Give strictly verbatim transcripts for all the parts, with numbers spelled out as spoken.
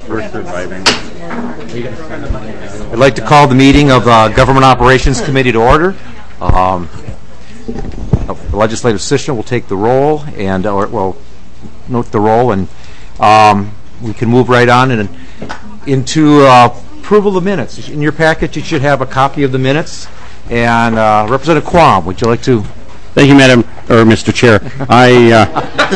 We're surviving. I'd like to call the meeting of uh, Government Operations Committee to order. Um, the legislative session will take the roll and, or, well, note the roll, and um, we can move right on and into uh, approval of the minutes. In your packet, you should have a copy of the minutes. And uh, Representative Quam, would you like to? Thank you, Madam or Mister Chair. I uh,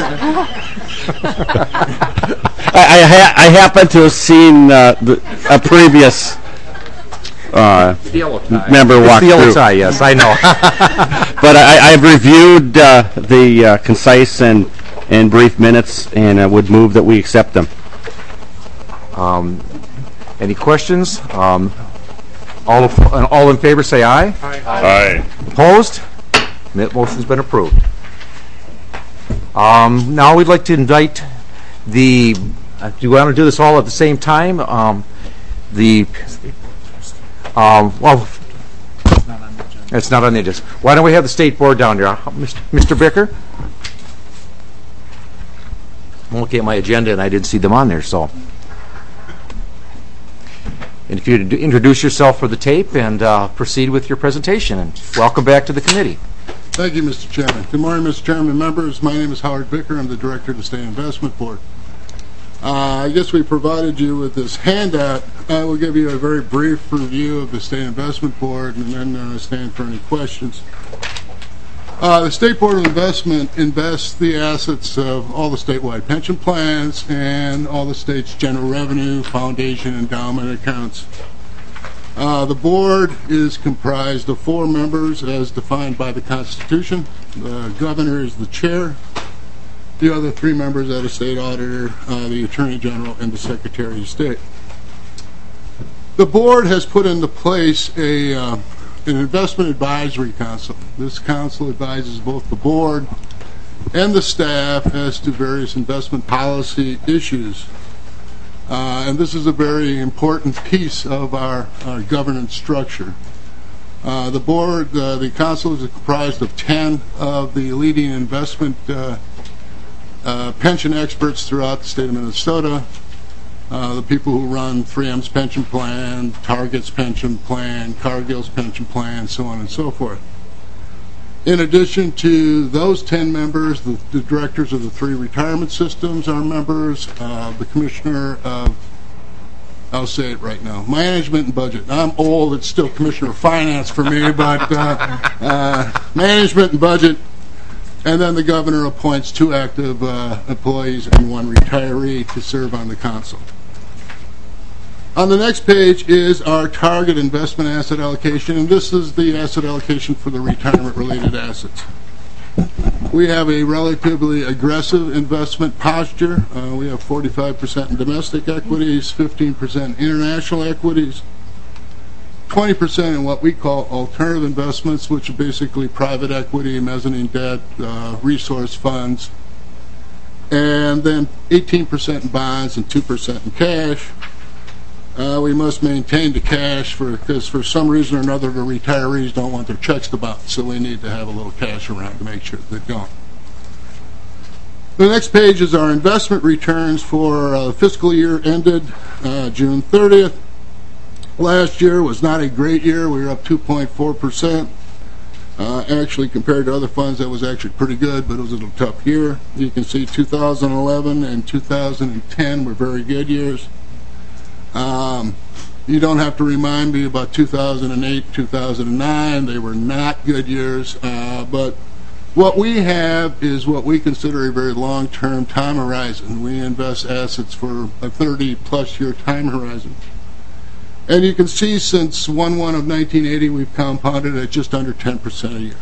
I, I, ha- I happen to have seen uh, the, a previous uh, member walk it's the yellow through. tie, yes, I know. But I, I've reviewed uh, the uh, concise and, and brief minutes, and I would move that we accept them. Um, any questions? Um, all, all in favor say aye. Aye. Aye. Opposed? Motion's been approved. Um, now we'd like to invite the, uh, do you want to do this all at the same time? Um, the, um, well, it's not on the agenda. Why don't we have the state board down there? Mister Bicker? I'm looking at my agenda and I didn't see them on there, so. And if you'd introduce yourself for the tape and uh, proceed with your presentation. And welcome back to the committee. Thank you, Mister Chairman. Good morning, Mister Chairman, members. My name is Howard Bicker. I'm the Director of the State Investment Board. Uh, I guess we provided you with this handout. I will give you a very brief review of the State Investment Board and then uh, stand for any questions. Uh, the State Board of Investment invests the assets of all the statewide pension plans and all the state's general revenue, foundation, endowment accounts. Uh, the board is comprised of four members as defined by the Constitution. The governor is the chair. The other three members are the state auditor, uh, the attorney general, and the secretary of state. The board has put into place a uh, an investment advisory council. This council advises both the board and the staff as to various investment policy issues. Uh, and this is a very important piece of our, our governance structure. Uh, the board, uh, the council is comprised of ten of the leading investment uh, uh, pension experts throughout the state of Minnesota. Uh, the people who run three M's pension plan, Target's pension plan, Cargill's pension plan, so on and so forth. In addition to those ten members, the, the directors of the three retirement systems are members. Uh, the commissioner of, I'll say it right now, management and budget. I'm old, it's still commissioner of finance for me, but uh, uh, management and budget. And then the governor appoints two active uh, employees and one retiree to serve on the council. On the next page is our target investment asset allocation, and this is the asset allocation for the retirement-related assets. We have a relatively aggressive investment posture. Uh, we have forty-five percent in domestic equities, fifteen percent international equities, twenty percent in what we call alternative investments, which are basically private equity, mezzanine debt, uh, resource funds, and then eighteen percent in bonds and two percent in cash. Uh, we must maintain the cash for because for some reason or another the retirees don't want their checks to bounce, so we need to have a little cash around to make sure they don't. The next page is our investment returns for uh, fiscal year ended uh, June thirtieth. Last year was not a great year. We were up two point four percent. Uh, actually, compared to other funds, that was actually pretty good, but it was a little tough year. You can see two thousand eleven and two thousand ten were very good years. Um, you don't have to remind me about two thousand eight, two thousand nine. They were not good years, uh, but what we have is what we consider a very long-term time horizon. We invest assets for a thirty-plus year time horizon. And you can see since one one of nineteen eighty, we've compounded at just under ten percent a year.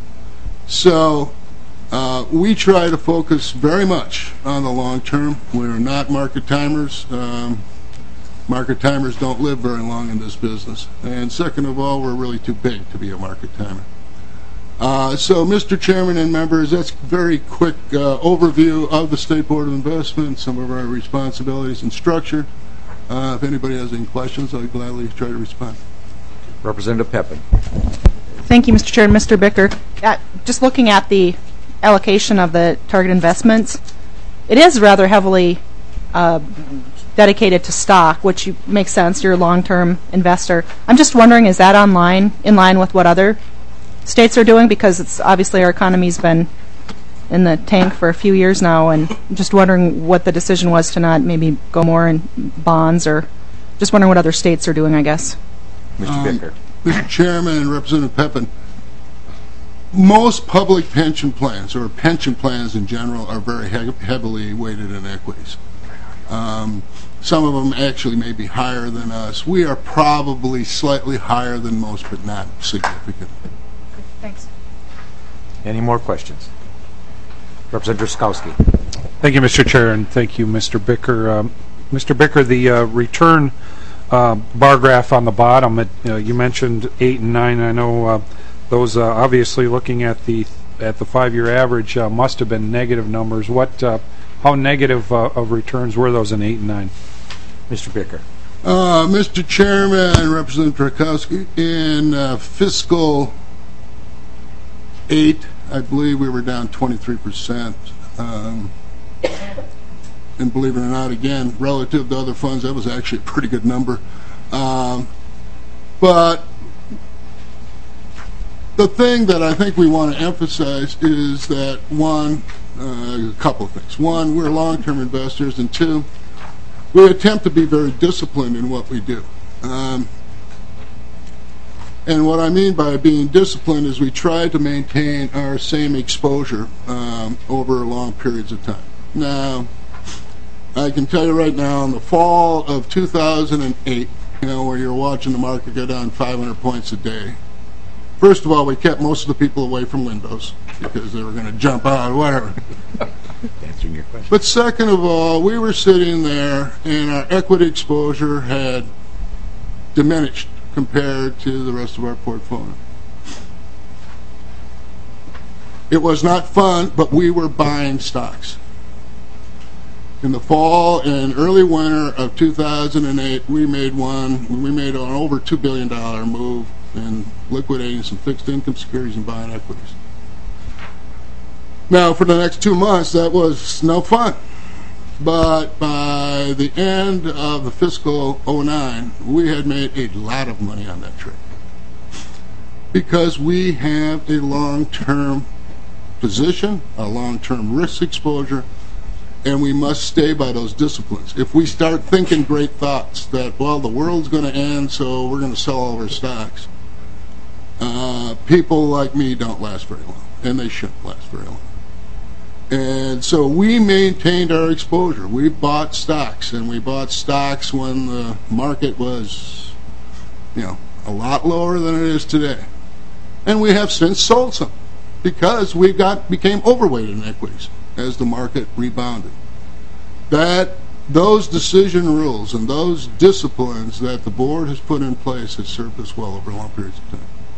So uh, we try to focus very much on the long term. We're not market timers. Um, Market timers don't live very long in this business. And second of all, we're really too big to be a market timer. Uh, so, Mister Chairman and members, that's a very quick uh, overview of the State Board of Investment, some of our responsibilities and structure. Uh, if anybody has any questions, I'd gladly try to respond. Representative Pepin. Thank you, Mister Chair and Mister Bicker. Uh, just looking at the allocation of the target investments, it is rather heavily uh, dedicated to stock, which you, makes sense. You're a long-term investor. I'm just wondering, is that online in line with what other states are doing? Because it's obviously our economy's been in the tank for a few years now, and I'm just wondering what the decision was to not maybe go more in bonds, or just wondering what other states are doing, I guess. Mister Um, Bicker. Mister Chairman and Representative Pepin, most public pension plans, or pension plans in general, are very he heavily weighted in equities. Um, some of them actually may be higher than us. We are probably slightly higher than most, but not significant. Thanks. Any more questions? Representative Skowski. Thank you, Mister Chair, and thank you, Mister Bicker. Um, Mister Bicker, the uh, return uh, bar graph on the bottom, it, uh, you mentioned eight and nine. I know uh, those, uh, obviously, looking at the at the five-year average, uh, must have been negative numbers. What, uh, how negative uh, of returns were those in eight and nine? Mister Bicker. Uh, Mister Chairman and Representative Trakowski, in uh, fiscal eight, I believe we were down twenty-three percent. Um, and believe it or not, again, relative to other funds, that was actually a pretty good number. Um, but the thing that I think we want to emphasize is that, one, uh, a couple of things. One, we're long-term investors, and two, we attempt to be very disciplined in what we do. Um, and what I mean by being disciplined is we try to maintain our same exposure um, over long periods of time. Now, I can tell you right now, in the fall of two thousand eight, you know, where you're watching the market go down five hundred points a day, first of all, we kept most of the people away from windows because they were going to jump out or whatever. Answering your question. But second of all, we were sitting there and our equity exposure had diminished compared to the rest of our portfolio. It was not fun, but we were buying stocks. In the fall and early winter of two thousand eight, we made one, we made an over two billion dollar move in liquidating some fixed income securities and buying equities. Now, for the next two months, that was no fun. But by the end of the fiscal oh nine, we had made a lot of money on that trade. Because we have a long-term position, a long-term risk exposure, and we must stay by those disciplines. If we start thinking great thoughts that, well, the world's going to end, so we're going to sell all of our stocks, uh, people like me don't last very long, and they shouldn't last very long. And so we maintained our exposure. We bought stocks, and we bought stocks when the market was, you know, a lot lower than it is today. And we have since sold some because we got became overweight in equities as the market rebounded. That those decision rules and those disciplines that the board has put in place has served us well over long periods of time.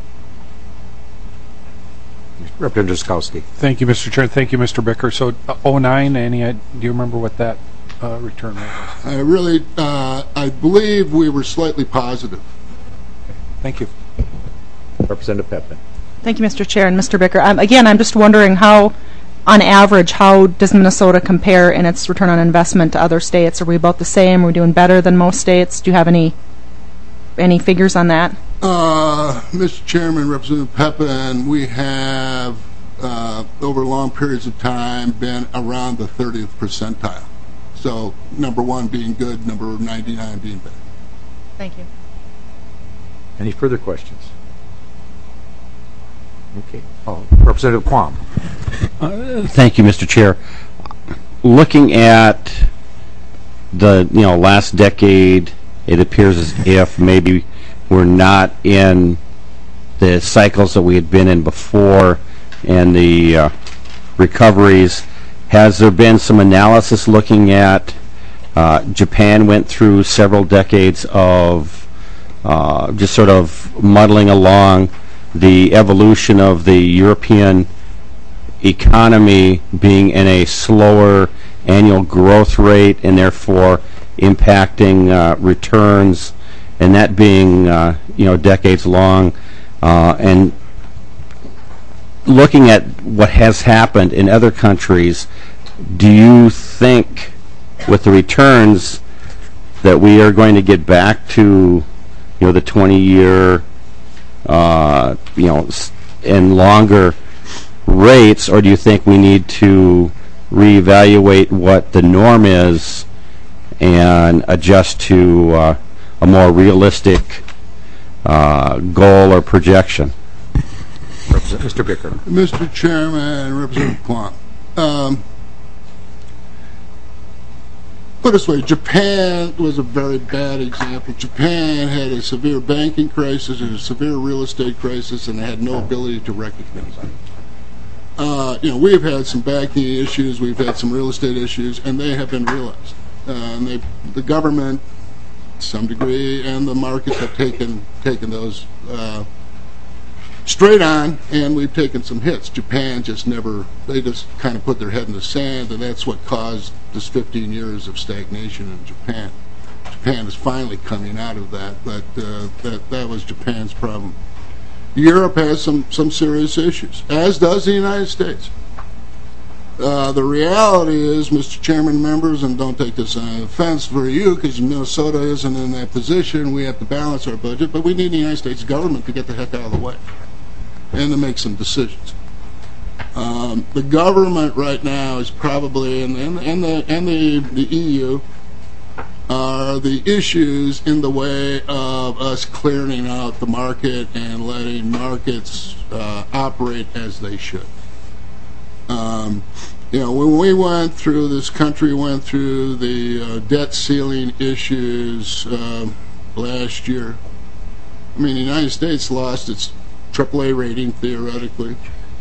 Representative Skowski. Thank you, Mister Chair. Thank you, Mister Bicker. So, uh, oh nine, any, uh, do you remember what that uh, return rate was? I really, uh, I believe we were slightly positive. Thank you. Representative Pepin. Thank you, Mister Chair and Mister Bicker. Um, again, I'm just wondering how, on average, how does Minnesota compare in its return on investment to other states? Are we about the same? Are we doing better than most states? Do you have any any figures on that? Uh, Mister Chairman, Representative Pepin, we have, uh, over long periods of time, been around the thirtieth percentile. So, number one being good, number ninety-nine being bad. Thank you. Any further questions? Okay. Oh, Representative Quam. Uh, thank you, Mister Chair. Looking at the you know last decade, it appears as if maybe we're not in the cycles that we had been in before and the uh, recoveries. Has there been some analysis looking at uh, Japan went through several decades of uh, just sort of muddling along, the evolution of the European economy being in a slower annual growth rate and therefore impacting uh, returns, and that being uh, you know decades long, uh, and looking at what has happened in other countries, do you think with the returns that we are going to get back to, you know, the twenty-year, uh, you know, s- and longer rates, or do you think we need to reevaluate what the norm is and adjust to uh, a more realistic uh, goal or projection? Represent- Mister Bicker. Mister Chairman, Representative Quam. Um, put it this way, Japan was a very bad example. Japan had a severe banking crisis and a severe real estate crisis, and they had no ability to recognize it. Uh, you know, we've had some banking issues, we've had some real estate issues, and they have been realized. Uh, and they, the government, to some degree, and the markets have taken taken those uh, straight on, and we've taken some hits. Japan just never, they just kind of put their head in the sand, and that's what caused this fifteen years of stagnation in Japan. Japan is finally coming out of that, but uh, that, that was Japan's problem. Europe has some, some serious issues, as does the United States. Uh, the reality is, Mister Chairman, members, and don't take this on offense for you, because Minnesota isn't in that position. We have to balance our budget, but we need the United States government to get the heck out of the way and to make some decisions. Um, the government right now is probably, and, and, and, the, and the, the E U, are the issues in the way of us clearing out the market and letting markets uh, operate as they should. Um, you know, when we went through, this country went through the uh, debt ceiling issues uh, last year. I mean, the United States lost its triple A rating, theoretically,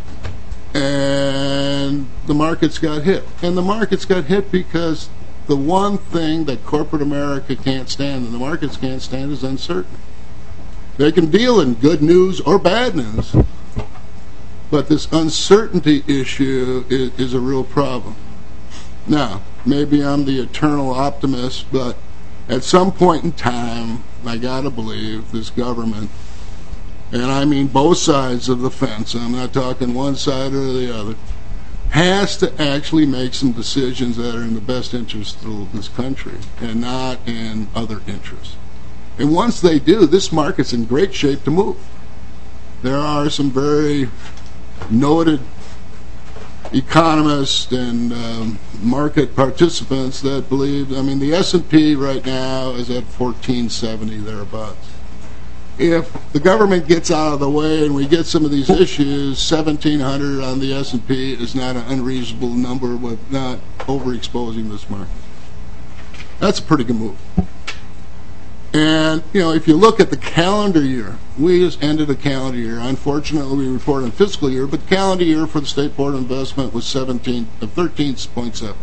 and the markets got hit. And the markets got hit because the one thing that corporate America can't stand and the markets can't stand is uncertainty. They can deal in good news or bad news, but this uncertainty issue is, is a real problem. Now, maybe I'm the eternal optimist, but at some point in time, I gotta believe this government, and I mean both sides of the fence, I'm not talking one side or the other, has to actually make some decisions that are in the best interest of this country and not in other interests. And once they do, this market's in great shape to move. There are some very noted economists and um, market participants that believe, I mean, the S and P right now is at fourteen seventy, thereabouts. If the government gets out of the way and we get some of these issues, seventeen hundred on the S and P is not an unreasonable number with not overexposing this market. That's a pretty good move. And, you know, if you look at the calendar year, we just ended a calendar year. Unfortunately, we report on fiscal year, but the calendar year for the State Board of Investment was seventeen, thirteen point seven.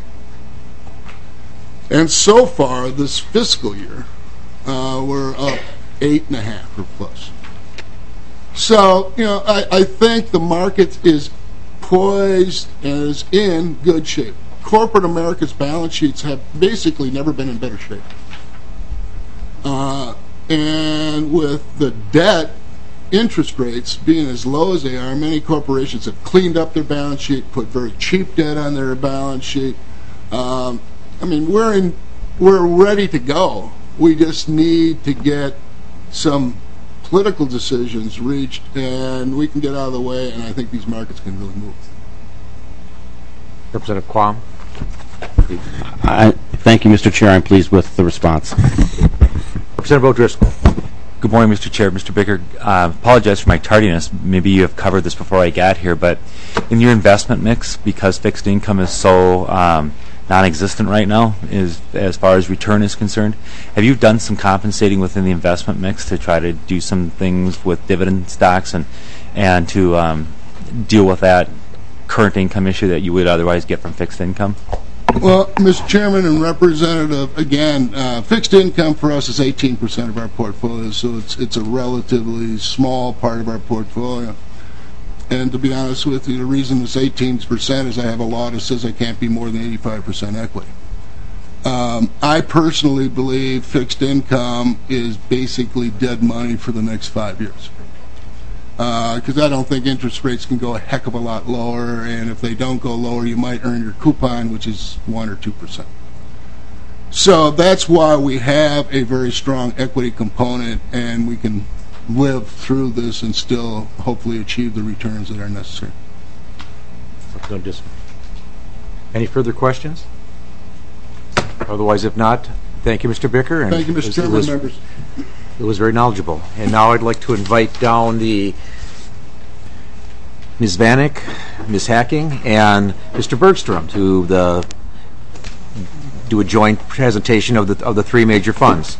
And so far, this fiscal year, uh, we're up eight and a half or plus. So, you know, I, I think the market is poised and is in good shape. Corporate America's balance sheets have basically never been in better shape. Uh, and with the debt interest rates being as low as they are, many corporations have cleaned up their balance sheet, put very cheap debt on their balance sheet. Um, I mean, we're in, we're ready to go. We just need to get some political decisions reached, and we can get out of the way, and I think these markets can really move. Representative Quam. I, thank you, Mister Chair. I'm pleased with the response. Representative O'Driscoll. Good morning, Mister Chair. Mister Bicker, uh, apologize for my tardiness. Maybe you have covered this before I got here, but in your investment mix, because fixed income is so um, non-existent right now, is as far as return is concerned, have you done some compensating within the investment mix to try to do some things with dividend stocks and and to um, deal with that current income issue that you would otherwise get from fixed income? Well, Mister Chairman and Representative, again, uh, fixed income for us is eighteen percent of our portfolio, so it's it's a relatively small part of our portfolio. And to be honest with you, the reason it's eighteen percent is I have a law that says I can't be more than eighty-five percent equity. Um, I personally believe fixed income is basically dead money for the next five years. Because uh, I don't think interest rates can go a heck of a lot lower, and if they don't go lower, you might earn your coupon, which is one or two percent. So that's why we have a very strong equity component, and we can live through this and still hopefully achieve the returns that are necessary. Any further questions? Otherwise, if not, thank you, Mister Bicker. And Thank you, Mister it Chairman, was, members. It was very knowledgeable. And now I'd like to invite down the Miz Vanek, Miz Hacking, and Mister Bergstrom to the do a joint presentation of the of the three major funds.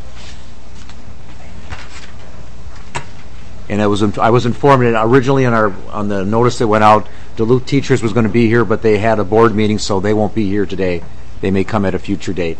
And I was I was informed that originally on our on the notice that went out, Duluth Teachers was going to be here, but they had a board meeting, so they won't be here today. They may come at a future date.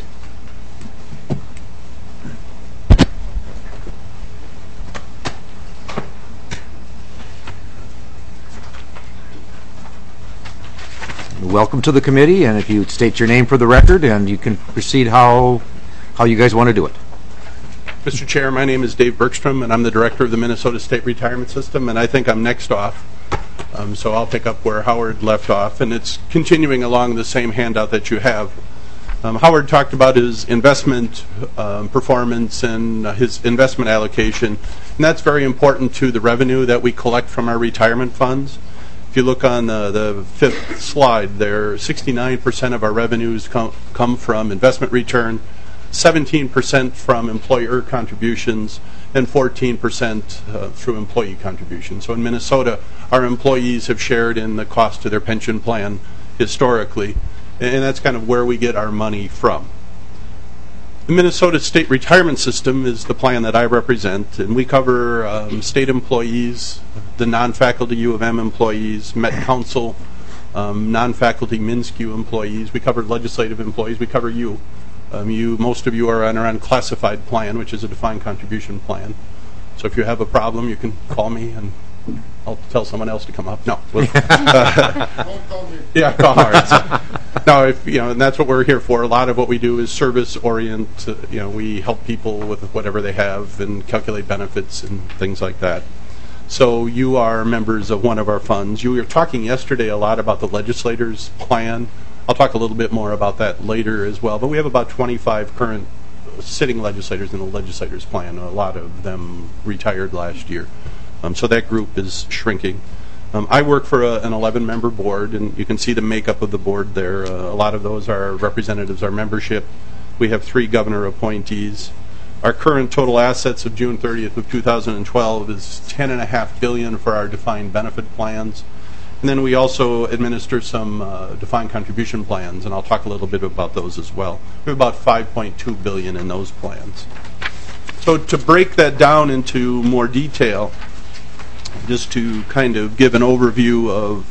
Welcome to the committee, and if you state your name for the record, and you can proceed how how you guys want to do it. Mister Chair, my name is Dave Bergstrom, and I'm the director of the Minnesota State Retirement System, and I think I'm next off. Um, so I'll pick up where Howard left off, and it's continuing along the same handout that you have. Um, Howard talked about his investment um, performance and uh, his investment allocation, and that's very important to the revenue that we collect from our retirement funds. If you look on the, the fifth slide there, sixty-nine percent of our revenues com come from investment return, seventeen percent from employer contributions, and fourteen percent uh, through employee contributions. So in Minnesota, our employees have shared in the cost of their pension plan historically, and that's kind of where we get our money from. The Minnesota State Retirement System is the plan that I represent, and we cover um, state employees, the non-faculty U of M employees, Met Council, um, non-faculty MnSCU employees. We cover legislative employees. We cover you. Um, you, most of you are on our unclassified plan, which is a defined contribution plan. So if you have a problem, you can call me, and I'll tell someone else to come up. No, we'll, uh, Don't call me. yeah, call Howard. So, no, if you know, and that's what we're here for. A lot of what we do is service orient. Uh, you know, we help people with whatever they have and calculate benefits and things like that. So you are members of one of our funds. You were talking yesterday a lot about the legislators' plan. I'll talk a little bit more about that later as well. But we have about twenty-five current sitting legislators in the legislators' plan. A lot of them retired last year. Um, so that group is shrinking. Um, I work for a, an eleven-member board, and you can see the makeup of the board there. Uh, a lot of those are representatives, our membership. We have three governor appointees. Our current total assets of June thirtieth of two thousand twelve is ten point five billion dollars for our defined benefit plans. And then we also administer some uh, defined contribution plans, and I'll talk a little bit about those as well. We have about five point two billion dollars in those plans. So to break that down into more detail, just to kind of give an overview of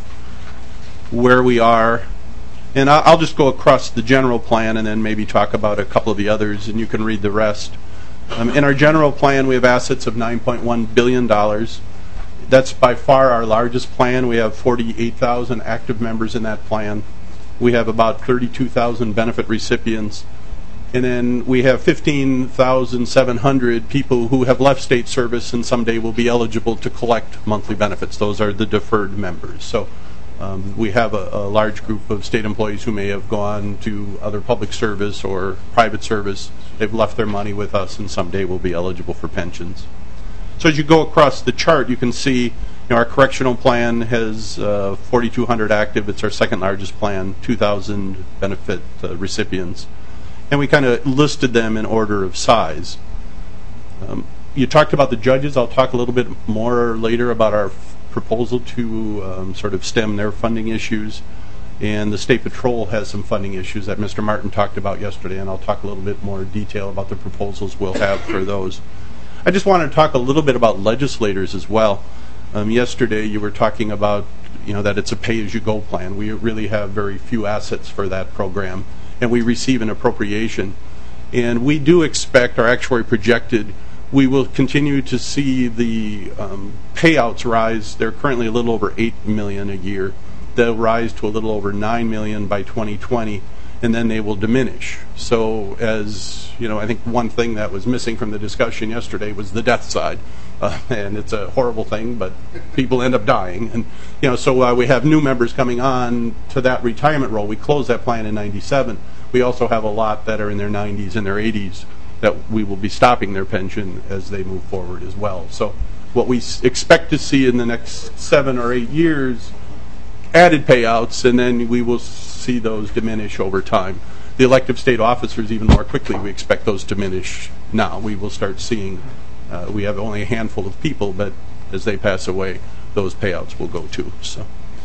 where we are, and I'll just go across the general plan and then maybe talk about a couple of the others, and you can read the rest. Um, in our general plan, we have assets of nine point one billion dollars. That's by far our largest plan. We have forty-eight thousand active members in that plan. We have about thirty-two thousand benefit recipients. And then we have fifteen thousand seven hundred people who have left state service and someday will be eligible to collect monthly benefits. Those are the deferred members. So um, we have a, a large group of state employees who may have gone to other public service or private service. They've left their money with us and someday will be eligible for pensions. So as you go across the chart, you can see you know, our correctional plan has uh, forty-two hundred active. It's our second largest plan, two thousand benefit uh, recipients. And we kind of listed them in order of size. Um, you talked about the judges. I'll talk a little bit more later about our f proposal to um, sort of stem their funding issues. And the State Patrol has some funding issues that Mister Martin talked about yesterday, and I'll talk a little bit more detail about the proposals we'll have for those. I just want to talk a little bit about legislators as well. Um, yesterday you were talking about you know, that it's a pay-as-you-go plan. We really have very few assets for that program, and we receive an appropriation. And we do expect, our actuary projected, we will continue to see the um, payouts rise. They're currently a little over eight million dollars a year. They'll rise to a little over nine million dollars by twenty twenty, and then they will diminish. So as, you know, I think one thing that was missing from the discussion yesterday was the death side. Uh, and it's a horrible thing, but people end up dying. And, you know, so uh, we have new members coming on to that retirement role. We closed that plan in ninety-seven. We also have a lot that are in their nineties and their eighties that we will be stopping their pension as they move forward as well. So what we s- expect to see in the next seven or eight years, added payouts, and then we will see those diminish over time. The elective state officers, even more quickly, we expect those to diminish now. We will start seeing, uh, we have only a handful of people, but as they pass away, those payouts will go too. So.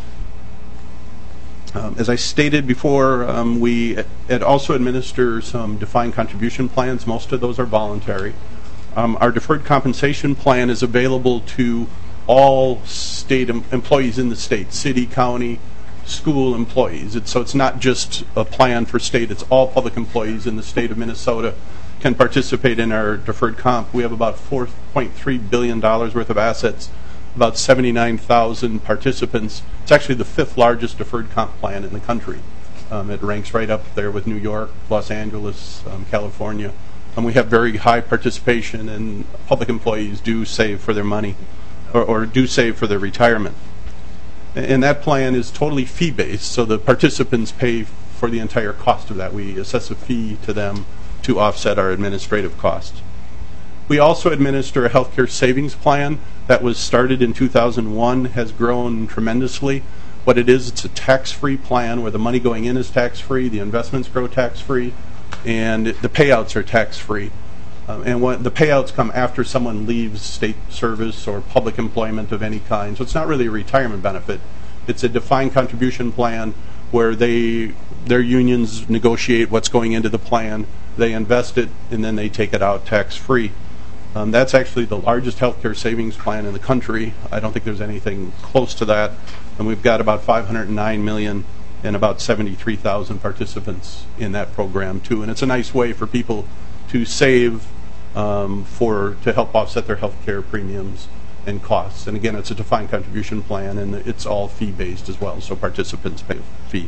Um, as I stated before, um, we ad- also administer some defined contribution plans. Most of those are voluntary. Um, our deferred compensation plan is available to all state em- employees in the state, city, county, school employees. It's, so it's not just a plan for state, it's all public employees in the state of Minnesota can participate in our deferred comp. We have about four point three billion dollars worth of assets, about seventy-nine thousand participants. It's actually the fifth largest deferred comp plan in the country. Um, it ranks right up there with New York, Los Angeles, um, California. And we have very high participation, and public employees do save for their money, or, or do save for their retirement. And that plan is totally fee-based, so the participants pay for the entire cost of that. We assess a fee to them to offset our administrative costs. We also administer a healthcare savings plan that was started in two thousand one, has grown tremendously. What it is, it's a tax-free plan where the money going in is tax-free, the investments grow tax-free, and the payouts are tax-free. Um, and what, the payouts come after someone leaves state service or public employment of any kind. So it's not really a retirement benefit. It's a defined contribution plan where they their unions negotiate what's going into the plan, they invest it, and then they take it out tax-free. Um, that's actually the largest healthcare savings plan in the country. I don't think there's anything close to that. And we've got about five hundred nine million and about seventy-three thousand participants in that program too. And it's a nice way for people to save um, for to help offset their healthcare premiums and costs. And again, it's a defined contribution plan, and it's all fee-based as well, so participants pay a fee.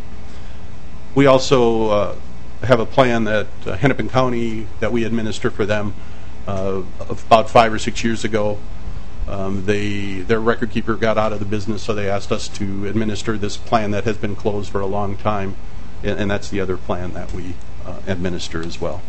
We also uh, have a plan that uh, Hennepin County that we administer for them. Uh, about five or six years ago, um, they their record keeper got out of the business, so they asked us to administer this plan that has been closed for a long time, and, and that's the other plan that we uh, administer as well.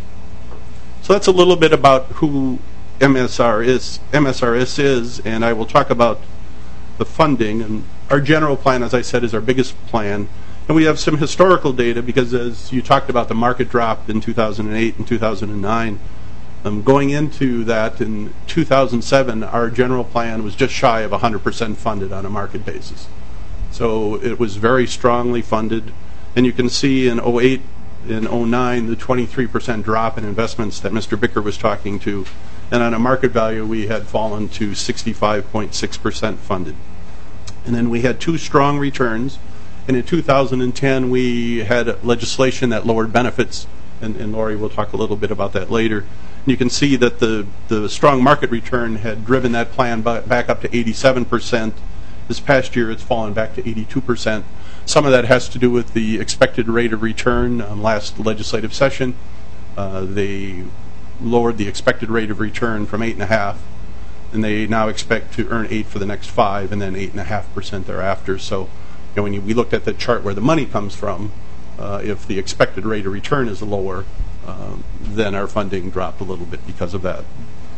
So that's a little bit about who M S R is, M S R S is, and I will talk about the funding. And our general plan, as I said, is our biggest plan, and we have some historical data because, as you talked about, the market drop in two thousand eight and two thousand nine. Um, going into that in two thousand seven, our general plan was just shy of one hundred percent funded on a market basis. So it was very strongly funded. And you can see in oh eight and oh nine the twenty-three percent drop in investments that Mister Bicker was talking to. And on a market value, we had fallen to sixty-five point six percent funded. And then we had two strong returns. And in two thousand ten, we had legislation that lowered benefits. And, and Lori will talk a little bit about that later. You can see that the, the strong market return had driven that plan back up to eighty-seven percent. This past year, it's fallen back to eighty-two percent. Some of that has to do with the expected rate of return. Um, last legislative session, uh, they lowered the expected rate of return from eight and a half, and they now expect to earn eight for the next five, and then eight and a half percent thereafter. So, you know, when you, we looked at the chart where the money comes from, uh, if the expected rate of return is lower, Um, then our funding dropped a little bit because of that.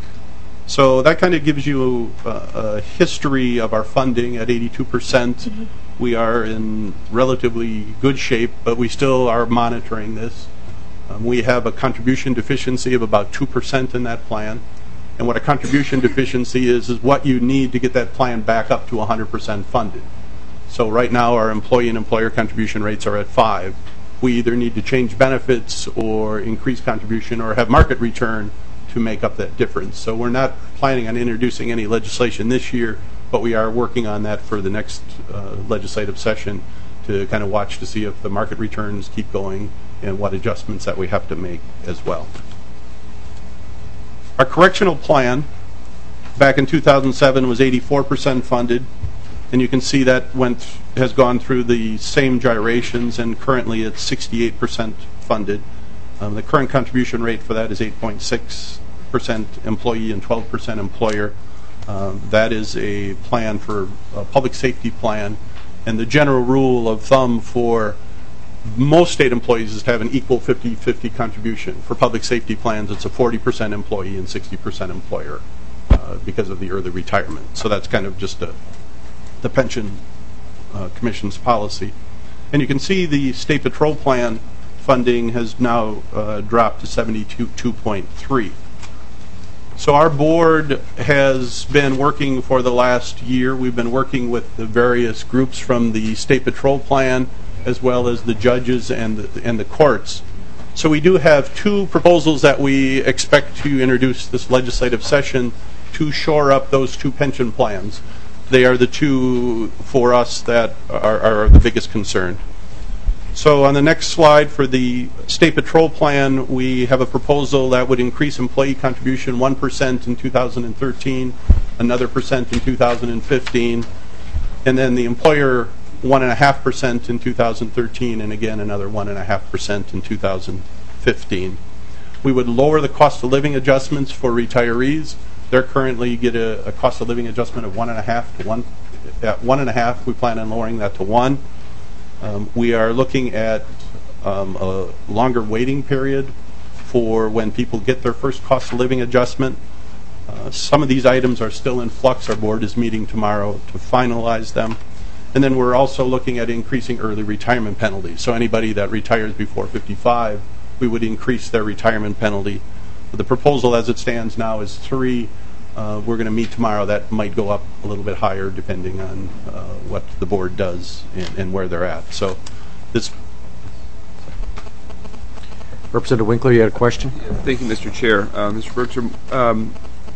So that kind of gives you a, a history of our funding at eighty-two percent. Mm-hmm. We are in relatively good shape, but we still are monitoring this. Um, we have a contribution deficiency of about two percent in that plan. And what a contribution deficiency is, is what you need to get that plan back up to one hundred percent funded. So right now our employee and employer contribution rates are at five. We either need to change benefits or increase contribution or have market return to make up that difference. So we're not planning on introducing any legislation this year, but we are working on that for the next uh, legislative session to kind of watch to see if the market returns keep going and what adjustments that we have to make as well. Our correctional plan back in two thousand seven was eighty-four percent funded. And you can see that went has gone through the same gyrations, and currently it's sixty-eight percent funded. Um, the current contribution rate for that is eight point six percent employee and twelve percent employer. Um, that is a plan for a public safety plan. And the general rule of thumb for most state employees is to have an equal fifty-fifty contribution. For public safety plans, it's a forty percent employee and sixty percent employer uh, because of the early retirement. So that's kind of just a, the pension uh, commission's policy. And you can see the state patrol plan funding has now uh, dropped to seventy-two point three. So our board has been working for the last year. We've been working with the various groups from the state patrol plan as well as the judges and the, and the courts. So we do have two proposals that we expect to introduce this legislative session to shore up those two pension plans. They are the two for us that are, are the biggest concern. So on the next slide for the state patrol plan, we have a proposal that would increase employee contribution one percent in two thousand thirteen, another percent in two thousand fifteen, and then the employer one and a half percent in two thousand thirteen, and again another one and a half percent in two thousand fifteen. We would lower the cost of living adjustments for retirees. They're currently get a, a cost of living adjustment of one and a half to one. At one and a half, we plan on lowering that to one. Um, we are looking at um, a longer waiting period for when people get their first cost of living adjustment. Uh, some of these items are still in flux. Our board is meeting tomorrow to finalize them. And then we're also looking at increasing early retirement penalties. So anybody that retires before fifty-five, we would increase their retirement penalty. The proposal as it stands now is three. Uh, we're going to meet tomorrow. That might go up a little bit higher depending on uh, what the board does and, and where they're at. So this. Representative Winkler, you had a question? Thank you, Mister Chair. Uh, Mister Bergstrom, um,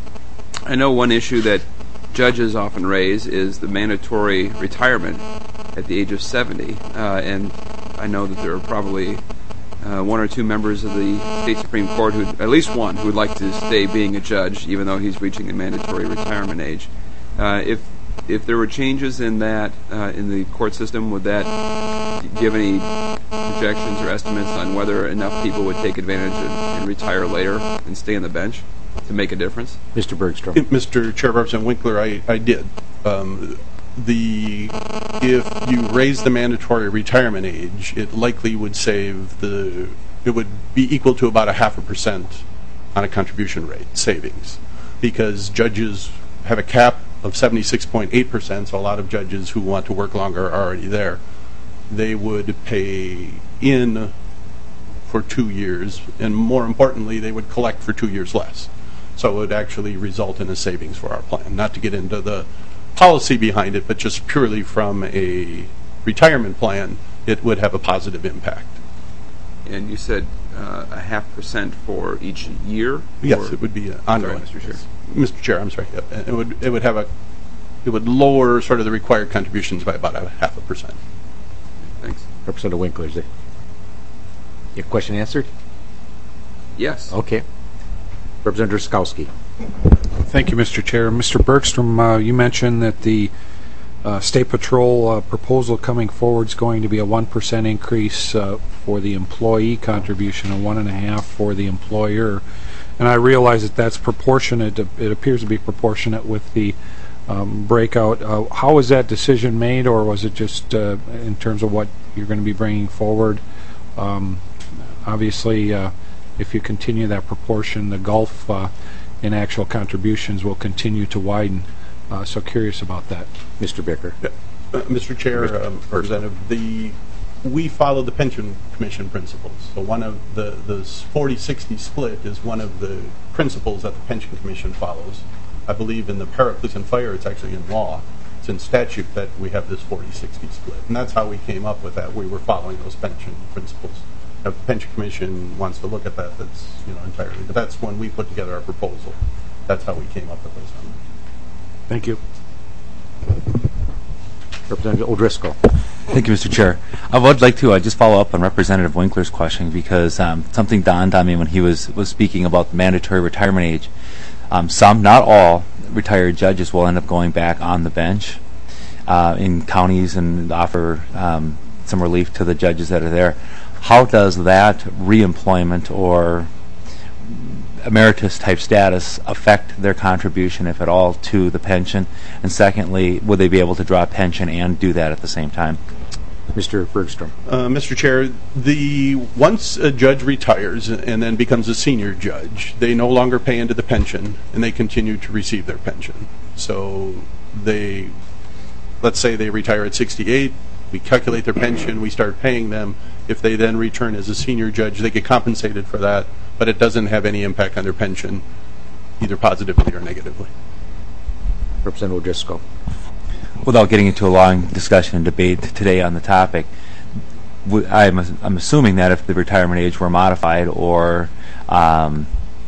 I know one issue that judges often raise is the mandatory retirement at the age of seventy, uh, and I know that there are probably uh, one or two members of the state Supreme Court, who, at least one, who would like to stay being a judge, even though he's reaching the mandatory retirement age. Uh, if if there were changes in that uh, in the court system, would that give any projections or estimates on whether enough people would take advantage of, and retire later and stay on the bench to make a difference? Mister Bergstrom. Mister Chair, Representative Winkler, I, I did. Um, the if you raise the mandatory retirement age, it likely would save the it would be equal to about a half a percent on a contribution rate savings, because judges have a cap of seventy-six point eight percent, so a lot of judges who want to work longer are already there. They would pay in for two years, and more importantly, they would collect for two years less. So it would actually result in a savings for our plan. Not to get into the policy behind it, but just purely from a retirement plan, it would have a positive impact. And you said uh, a half percent for each year? Yes, or? it would be ongoing. Sorry, Mister Chair. Mister Chair, I'm sorry. It would it would have a it would lower sort of the required contributions by about a half a percent. Thanks. Representative Winkler, is it? Your question answered? Yes. Okay. Representative Skowski. Thank you, Mister Chair. Mister Bergstrom, uh, you mentioned that the uh, State Patrol uh, proposal coming forward is going to be a one percent increase uh, for the employee contribution, a one point five for the employer. And I realize that that's proportionate. It appears to be proportionate with the um, breakout. Uh, how was that decision made, or was it just uh, in terms of what you're going to be bringing forward? Um, obviously, uh, if you continue that proportion, the gulf uh, in actual contributions will continue to widen. Uh, so curious about that. Mister Bicker. Uh, Mister Chair, um, Representative, the we follow the pension commission principles. So one of the the forty sixty split is one of the principles that the pension commission follows. I believe in the Para-Police and Fire, it's actually in law. It's in statute that we have this forty sixty split, and that's how we came up with that. We were following those pension principles. Now, if the pension commission wants to look at that, that's you know entirely. But that's when we put together our proposal. That's how we came up with those numbers. Thank you. Representative O'Driscoll. Thank you, Mister Chair. I would like to uh, just follow up on Representative Winkler's question, because um, something dawned on me when he was, was speaking about the mandatory retirement age. Um, some, not all, retired judges will end up going back on the bench uh, in counties and offer um, some relief to the judges that are there. How does that reemployment or emeritus type status affect their contribution, if at all, to the pension? And secondly, would they be able to draw a pension and do that at the same time? Mister Bergstrom. Uh, Mister Chair, the once a judge retires and then becomes a senior judge, they no longer pay into the pension, and they continue to receive their pension. So they, let's say they retire at sixty-eight, we calculate their pension, we start paying them. If they then return as a senior judge, they get compensated for that, but it doesn't have any impact on their pension, either positively or negatively. Representative Driscoll. Without getting into a long discussion and debate today on the topic, w- I'm, I'm assuming that if the retirement age were modified or um,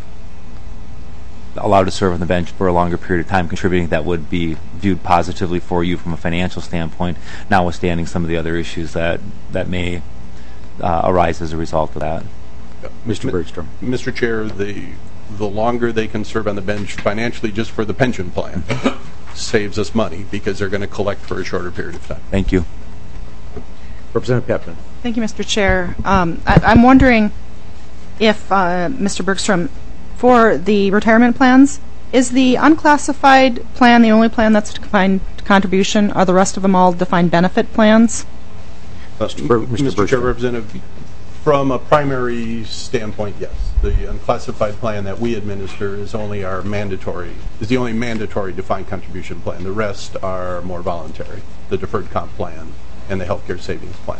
allowed to serve on the bench for a longer period of time, contributing, that would be viewed positively for you from a financial standpoint, notwithstanding some of the other issues that, that may uh, arise as a result of that. Mister Bergstrom. Mister Chair, the the longer they can serve on the bench financially just for the pension plan saves us money because they're going to collect for a shorter period of time. Thank you. Representative Pepin. Thank you, Mister Chair. Um, I, I'm wondering if, uh, Mister Bergstrom, for the retirement plans, is the unclassified plan the only plan that's defined contribution? Are the rest of them all defined benefit plans? Mister Ber- Mister Mister Chair, Bergstrom. Representative, from a primary standpoint, yes. The unclassified plan that we administer is only our mandatory, is the only mandatory defined contribution plan. The rest are more voluntary, the deferred comp plan and the healthcare savings plan.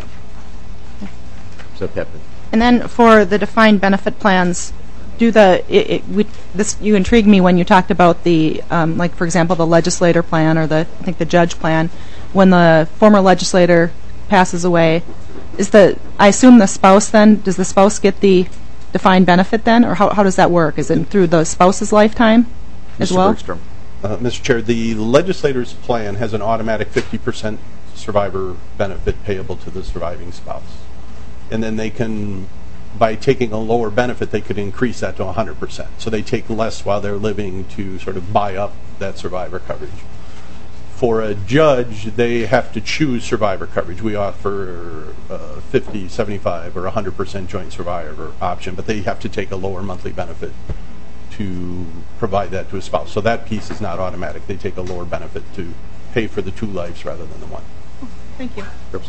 So Pepin. And then for the defined benefit plans, do the it, it, we, this you intrigued me when you talked about the um, like for example the legislator plan or the I think the judge plan. When the former legislator passes away, is the I assume the spouse then does the spouse get the defined benefit then, or how how does that work? Is it through the spouse's lifetime as Mister well? Bergstrom. Uh, Mister Chair, the legislator's plan has an automatic fifty percent survivor benefit payable to the surviving spouse. And then they can, by taking a lower benefit, they could increase that to one hundred percent. So they take less while they're living to sort of buy up that survivor coverage. For a judge, they have to choose survivor coverage. We offer uh, fifty, seventy-five, or one hundred percent joint survivor option, but they have to take a lower monthly benefit to provide that to a spouse. So that piece is not automatic. They take a lower benefit to pay for the two lives rather than the one. Thank you.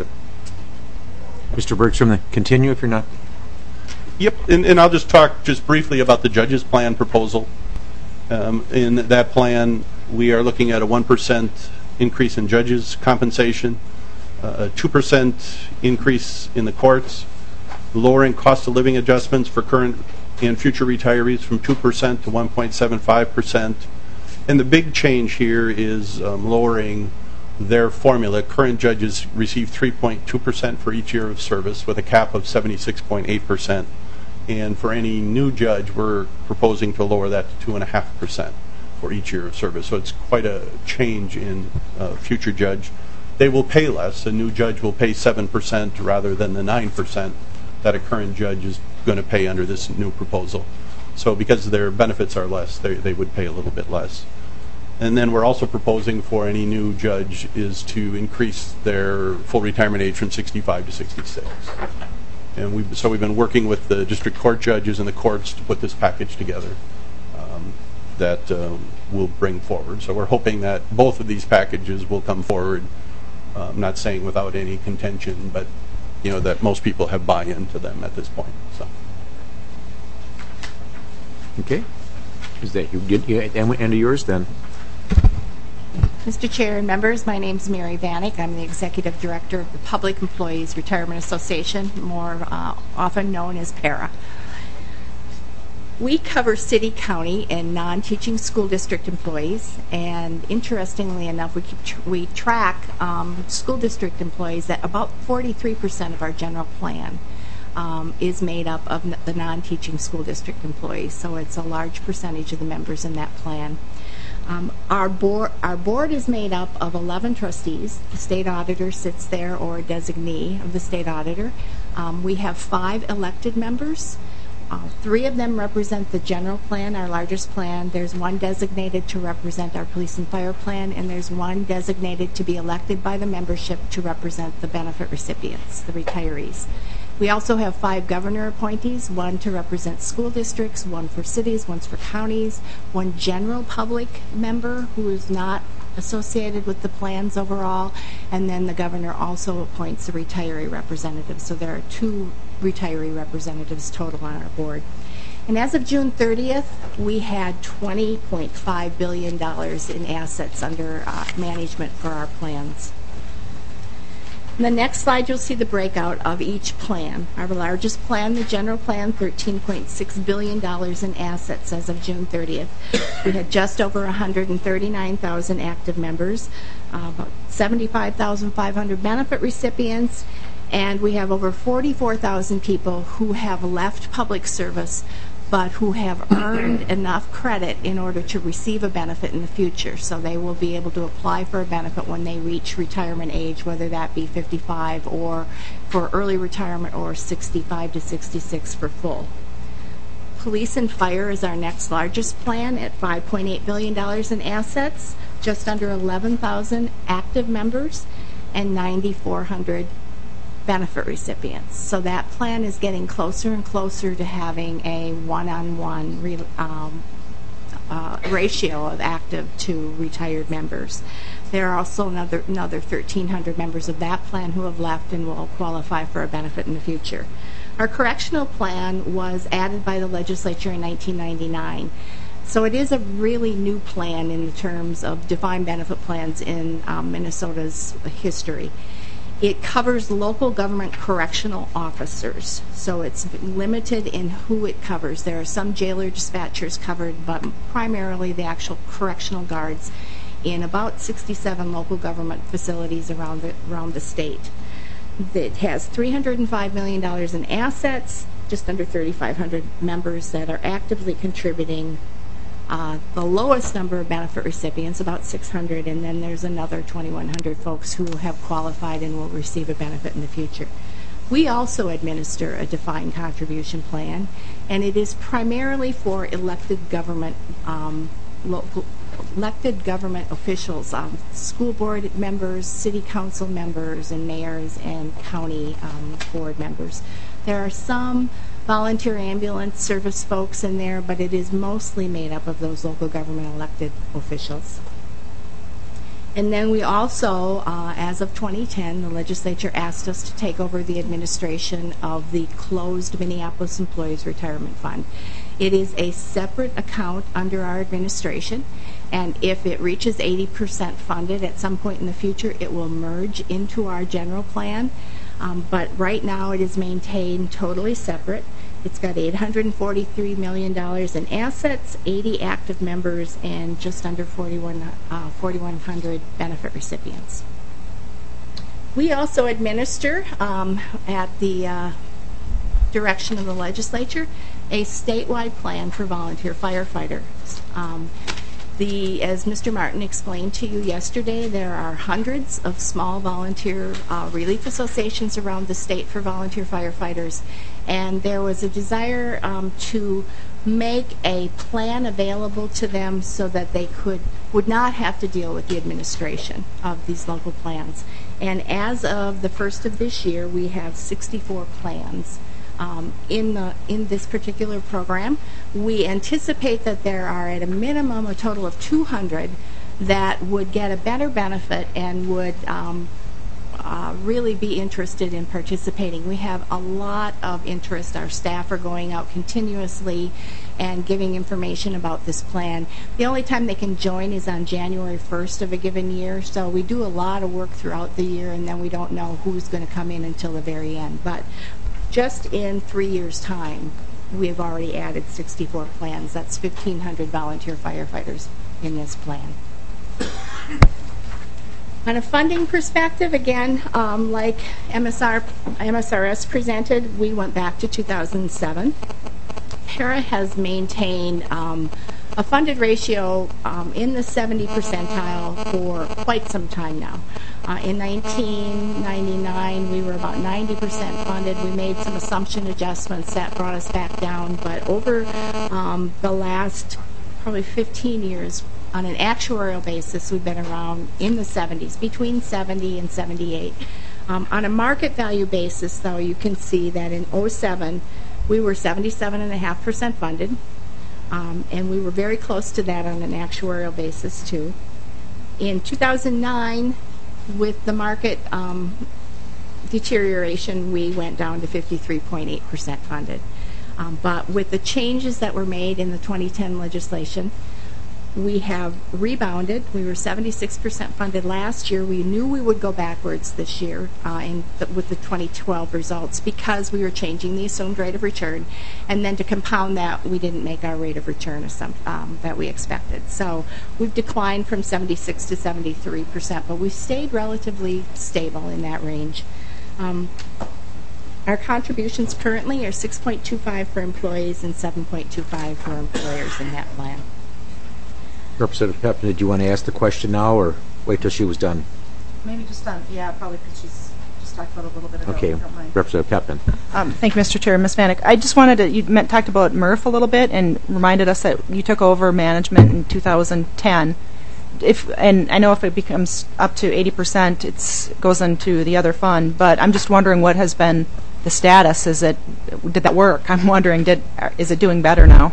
Mister Bergstrom, then continue if you're not. Yep, and, and I'll just talk just briefly about the judge's plan proposal. Um, in that plan, we are looking at a one percent increase in judges' compensation, uh, a two percent increase in the courts, lowering cost of living adjustments for current and future retirees from two percent to one point seven five percent. And the big change here is um, lowering their formula. Current judges receive three point two percent for each year of service with a cap of seventy-six point eight percent. And for any new judge, we're proposing to lower that to two point five percent for each year of service. So it's quite a change in uh, future judge. They will pay less. A new judge will pay seven percent rather than the nine percent that a current judge is going to pay under this new proposal. So because their benefits are less, they, they would pay a little bit less. And then we're also proposing for any new judge is to increase their full retirement age from sixty-five to sixty-six. And we so we've been working with the district court judges and the courts to put this package together um, that uh, we'll bring forward. So we're hoping that both of these packages will come forward. Uh, I'm not saying without any contention, but you know that most people have buy-in to them at this point. So. Okay. Is that you? Get you end of yours then? Mister Chair and members, my name is Mary Vanek. I'm the Executive Director of the Public Employees Retirement Association, more uh, often known as PARA. We cover city, county, and non-teaching school district employees, and interestingly enough, we keep tr- we track um, school district employees that about forty-three percent of our general plan um, is made up of n- the non-teaching school district employees, so it's a large percentage of the members in that plan. Um, our board, our board is made up of eleven trustees. The state auditor sits there, or a designee of the state auditor. Um, we have five elected members. Uh, three of them represent the general plan, our largest plan. There's one designated to represent our police and fire plan, and there's one designated to be elected by the membership to represent the benefit recipients, the retirees. We also have five governor appointees, one to represent school districts, one for cities, one for counties, one general public member who is not associated with the plans overall, and then the governor also appoints a retiree representative. So there are two retiree representatives total on our board. And as of June thirtieth, we had twenty point five billion dollars in assets under uh, management for our plans. In the next slide, you'll see the breakout of each plan. Our largest plan, the general plan, thirteen point six billion dollars in assets as of June thirtieth. We had just over one hundred thirty-nine thousand active members, uh, about seventy-five thousand five hundred benefit recipients, and we have over forty-four thousand people who have left public service but who have earned enough credit in order to receive a benefit in the future. So they will be able to apply for a benefit when they reach retirement age, whether that be fifty-five or for early retirement or sixty-five to sixty-six for full. Police and fire is our next largest plan at five point eight billion dollars in assets, just under eleven thousand active members, and nine thousand four hundred benefit recipients. So that plan is getting closer and closer to having a one-on-one re, um, uh, ratio of active to retired members. There are also another another thirteen hundred members of that plan who have left and will qualify for a benefit in the future. Our correctional plan was added by the legislature in nineteen ninety-nine. So it is a really new plan in terms of defined benefit plans in um, Minnesota's history. It covers local government correctional officers, so it's limited in who it covers. There are some jailer dispatchers covered, but primarily the actual correctional guards in about sixty-seven local government facilities around the, around the state. It has three hundred five million dollars in assets, just under thirty-five hundred members that are actively contributing. Uh, the lowest number of benefit recipients, about six hundred, and then there's another twenty-one hundred folks who have qualified and will receive a benefit in the future. We also administer a defined contribution plan, and it is primarily for elected government um, local, elected government officials, um, school board members, city council members, and mayors and county um, board members. There are some volunteer ambulance service folks in there, but it is mostly made up of those local government elected officials. And then we also, uh, as of twenty ten, the legislature asked us to take over the administration of the closed Minneapolis Employees Retirement Fund. It is a separate account under our administration, and if it reaches eighty percent funded at some point in the future, it will merge into our general plan. Um, but right now it is maintained totally separate. It's got eight hundred forty-three million dollars in assets, eighty active members, and just under forty-one hundred benefit recipients. We also administer, um, at the uh, direction of the legislature, a statewide plan for volunteer firefighters. Um, The, as Mister Martin explained to you yesterday, there are hundreds of small volunteer uh, relief associations around the state for volunteer firefighters, and there was a desire um, to make a plan available to them so that they could would not have to deal with the administration of these local plans. And as of the first of this year, we have sixty-four plans. Um, in the in this particular program. We anticipate that there are at a minimum a total of two hundred that would get a better benefit and would um, uh, really be interested in participating. We have a lot of interest. Our staff are going out continuously and giving information about this plan. The only time they can join is on January first of a given year, so we do a lot of work throughout the year, and then we don't know who's going to come in until the very end. But just in three years' time, we've already added sixty-four plans. That's fifteen hundred volunteer firefighters in this plan. On a funding perspective, again, um, like M S R, M S R S presented, we went back to two thousand seven. PARA has maintained um, a funded ratio um, in the seventy percentile for quite some time now. Uh, in nineteen ninety-nine, we were about ninety percent funded. We made some assumption adjustments that brought us back down, but over um, the last probably fifteen years, on an actuarial basis, we've been around in the seventies, between seventy and seventy-eight. Um, on a market value basis, though, you can see that in oh seven, we were seventy-seven point five percent funded, um, and we were very close to that on an actuarial basis, too. in two thousand nine, with the market um, deterioration, we went down to fifty-three point eight percent funded. Um, but with the changes that were made in the twenty ten legislation, we have rebounded. We were seventy-six percent funded last year. We knew we would go backwards this year uh, in the, with the twenty twelve results because we were changing the assumed rate of return. And then to compound that, we didn't make our rate of return assum- um, that we expected. So we've declined from seventy-six to seventy-three percent, but we've stayed relatively stable in that range. Um, Our contributions currently are six point two five for employees and seven point two five for employers in that plan. Representative Pepin, did you want to ask the question now or wait till she was done? Maybe just on, yeah, probably because she's just talked about it a little bit ago. Okay, if you don't mind. Representative Pepin. Um, thank you, Mister Chair. Miz Vanek, I just wanted to, you meant, talked about Murph a little bit and reminded us that you took over management in two thousand ten. If, and I know if it becomes up to eighty percent, it goes into the other fund, but I'm just wondering what has been the status. Is it, did that work? I'm wondering, did, is it doing better now?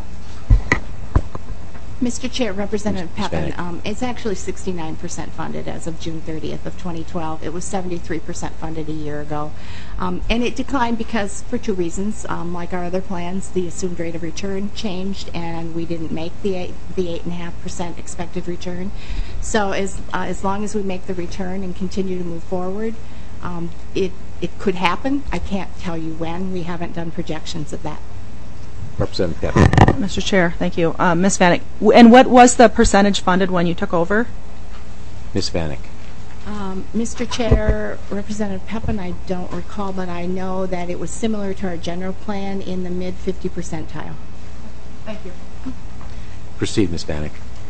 Mister Chair, Representative Miz Pepin, Vanek. um, it's actually sixty-nine percent funded as of June thirtieth of twenty twelve. It was seventy-three percent funded a year ago. Um, and it declined because, for two reasons. Um, like our other plans, the assumed rate of return changed, and we didn't make the eight, the eight point five percent expected return. So as, uh, as long as we make the return and continue to move forward, um, it, it could happen. I can't tell you when. We haven't done projections of that. Representative Pepin. Mister Chair, thank you. Uh, Miz Vanek, w- and what was the percentage funded when you took over? Miz Vanek. Um, Mister Chair, Representative Pepin, I don't recall, but I know that it was similar to our general plan in the mid fifty percentile. Thank you. Proceed, Miz Vanek.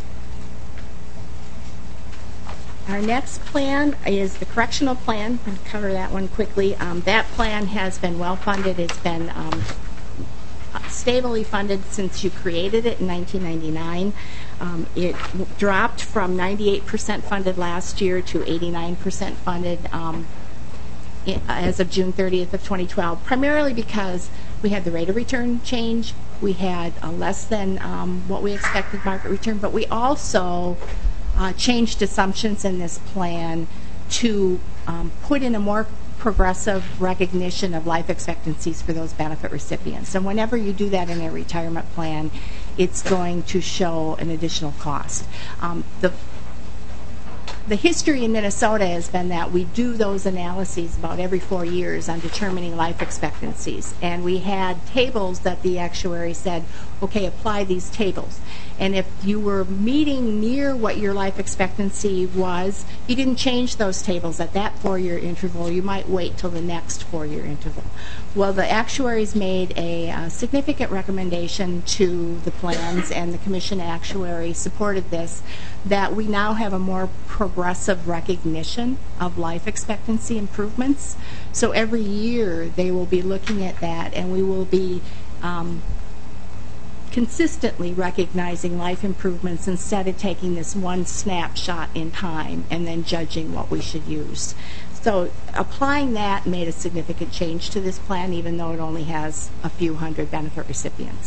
Our next plan is the correctional plan. I'll cover that one quickly. Um, that plan has been well funded. It's been um, stably funded since you created it in nineteen ninety-nine. Um, it w- dropped from ninety-eight percent funded last year to eighty-nine percent funded um, i- as of June thirtieth of twenty twelve, primarily because we had the rate of return change. We had uh, less than um, what we expected market return, but we also uh, changed assumptions in this plan to um, put in a more progressive recognition of life expectancies for those benefit recipients. And whenever you do that in a retirement plan, it's going to show an additional cost. Um, the The history in Minnesota has been that we do those analyses about every four years on determining life expectancies. And we had tables that the actuary said, okay, apply these tables. And if you were meeting near what your life expectancy was, you didn't change those tables at that four-year interval. You might wait till the next four-year interval. Well, the actuaries made a uh, significant recommendation to the plans, and the commission actuary supported this, that we now have a more progressive recognition of life expectancy improvements. So every year they will be looking at that, and we will be um, consistently recognizing life improvements instead of taking this one snapshot in time and then judging what we should use. So applying that made a significant change to this plan, even though it only has a few hundred benefit recipients.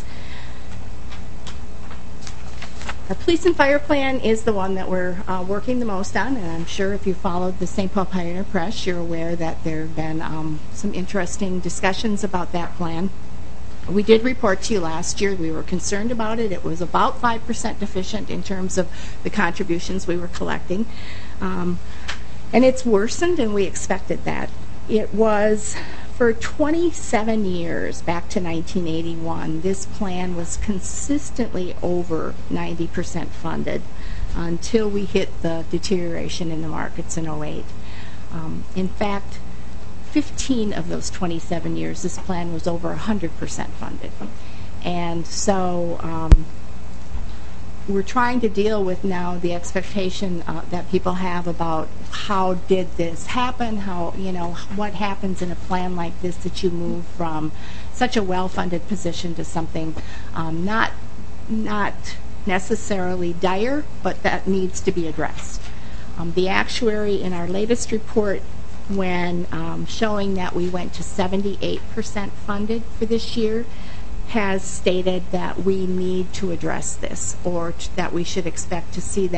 Our police and fire plan is the one that we're uh, working the most on, and I'm sure if you followed the Saint Paul Pioneer Press, you're aware that there have been um, some interesting discussions about that plan. We did report to you last year. We were concerned about it. It was about five percent deficient in terms of the contributions we were collecting. Um, and it's worsened, and we expected that. It was, for twenty-seven years, back to nineteen eighty-one, this plan was consistently over ninety percent funded until we hit the deterioration in the markets in oh eight. Um, in fact, fifteen of those twenty-seven years, this plan was over one hundred percent funded. And so um, we're trying to deal with now the expectation uh, that people have about how did this happen, how, you know, what happens in a plan like this that you move from such a well-funded position to something um, not, not necessarily dire, but that needs to be addressed. Um, the actuary in our latest report, when um, showing that we went to seventy-eight percent funded for this year, has stated that we need to address this, or t- that we should expect to see that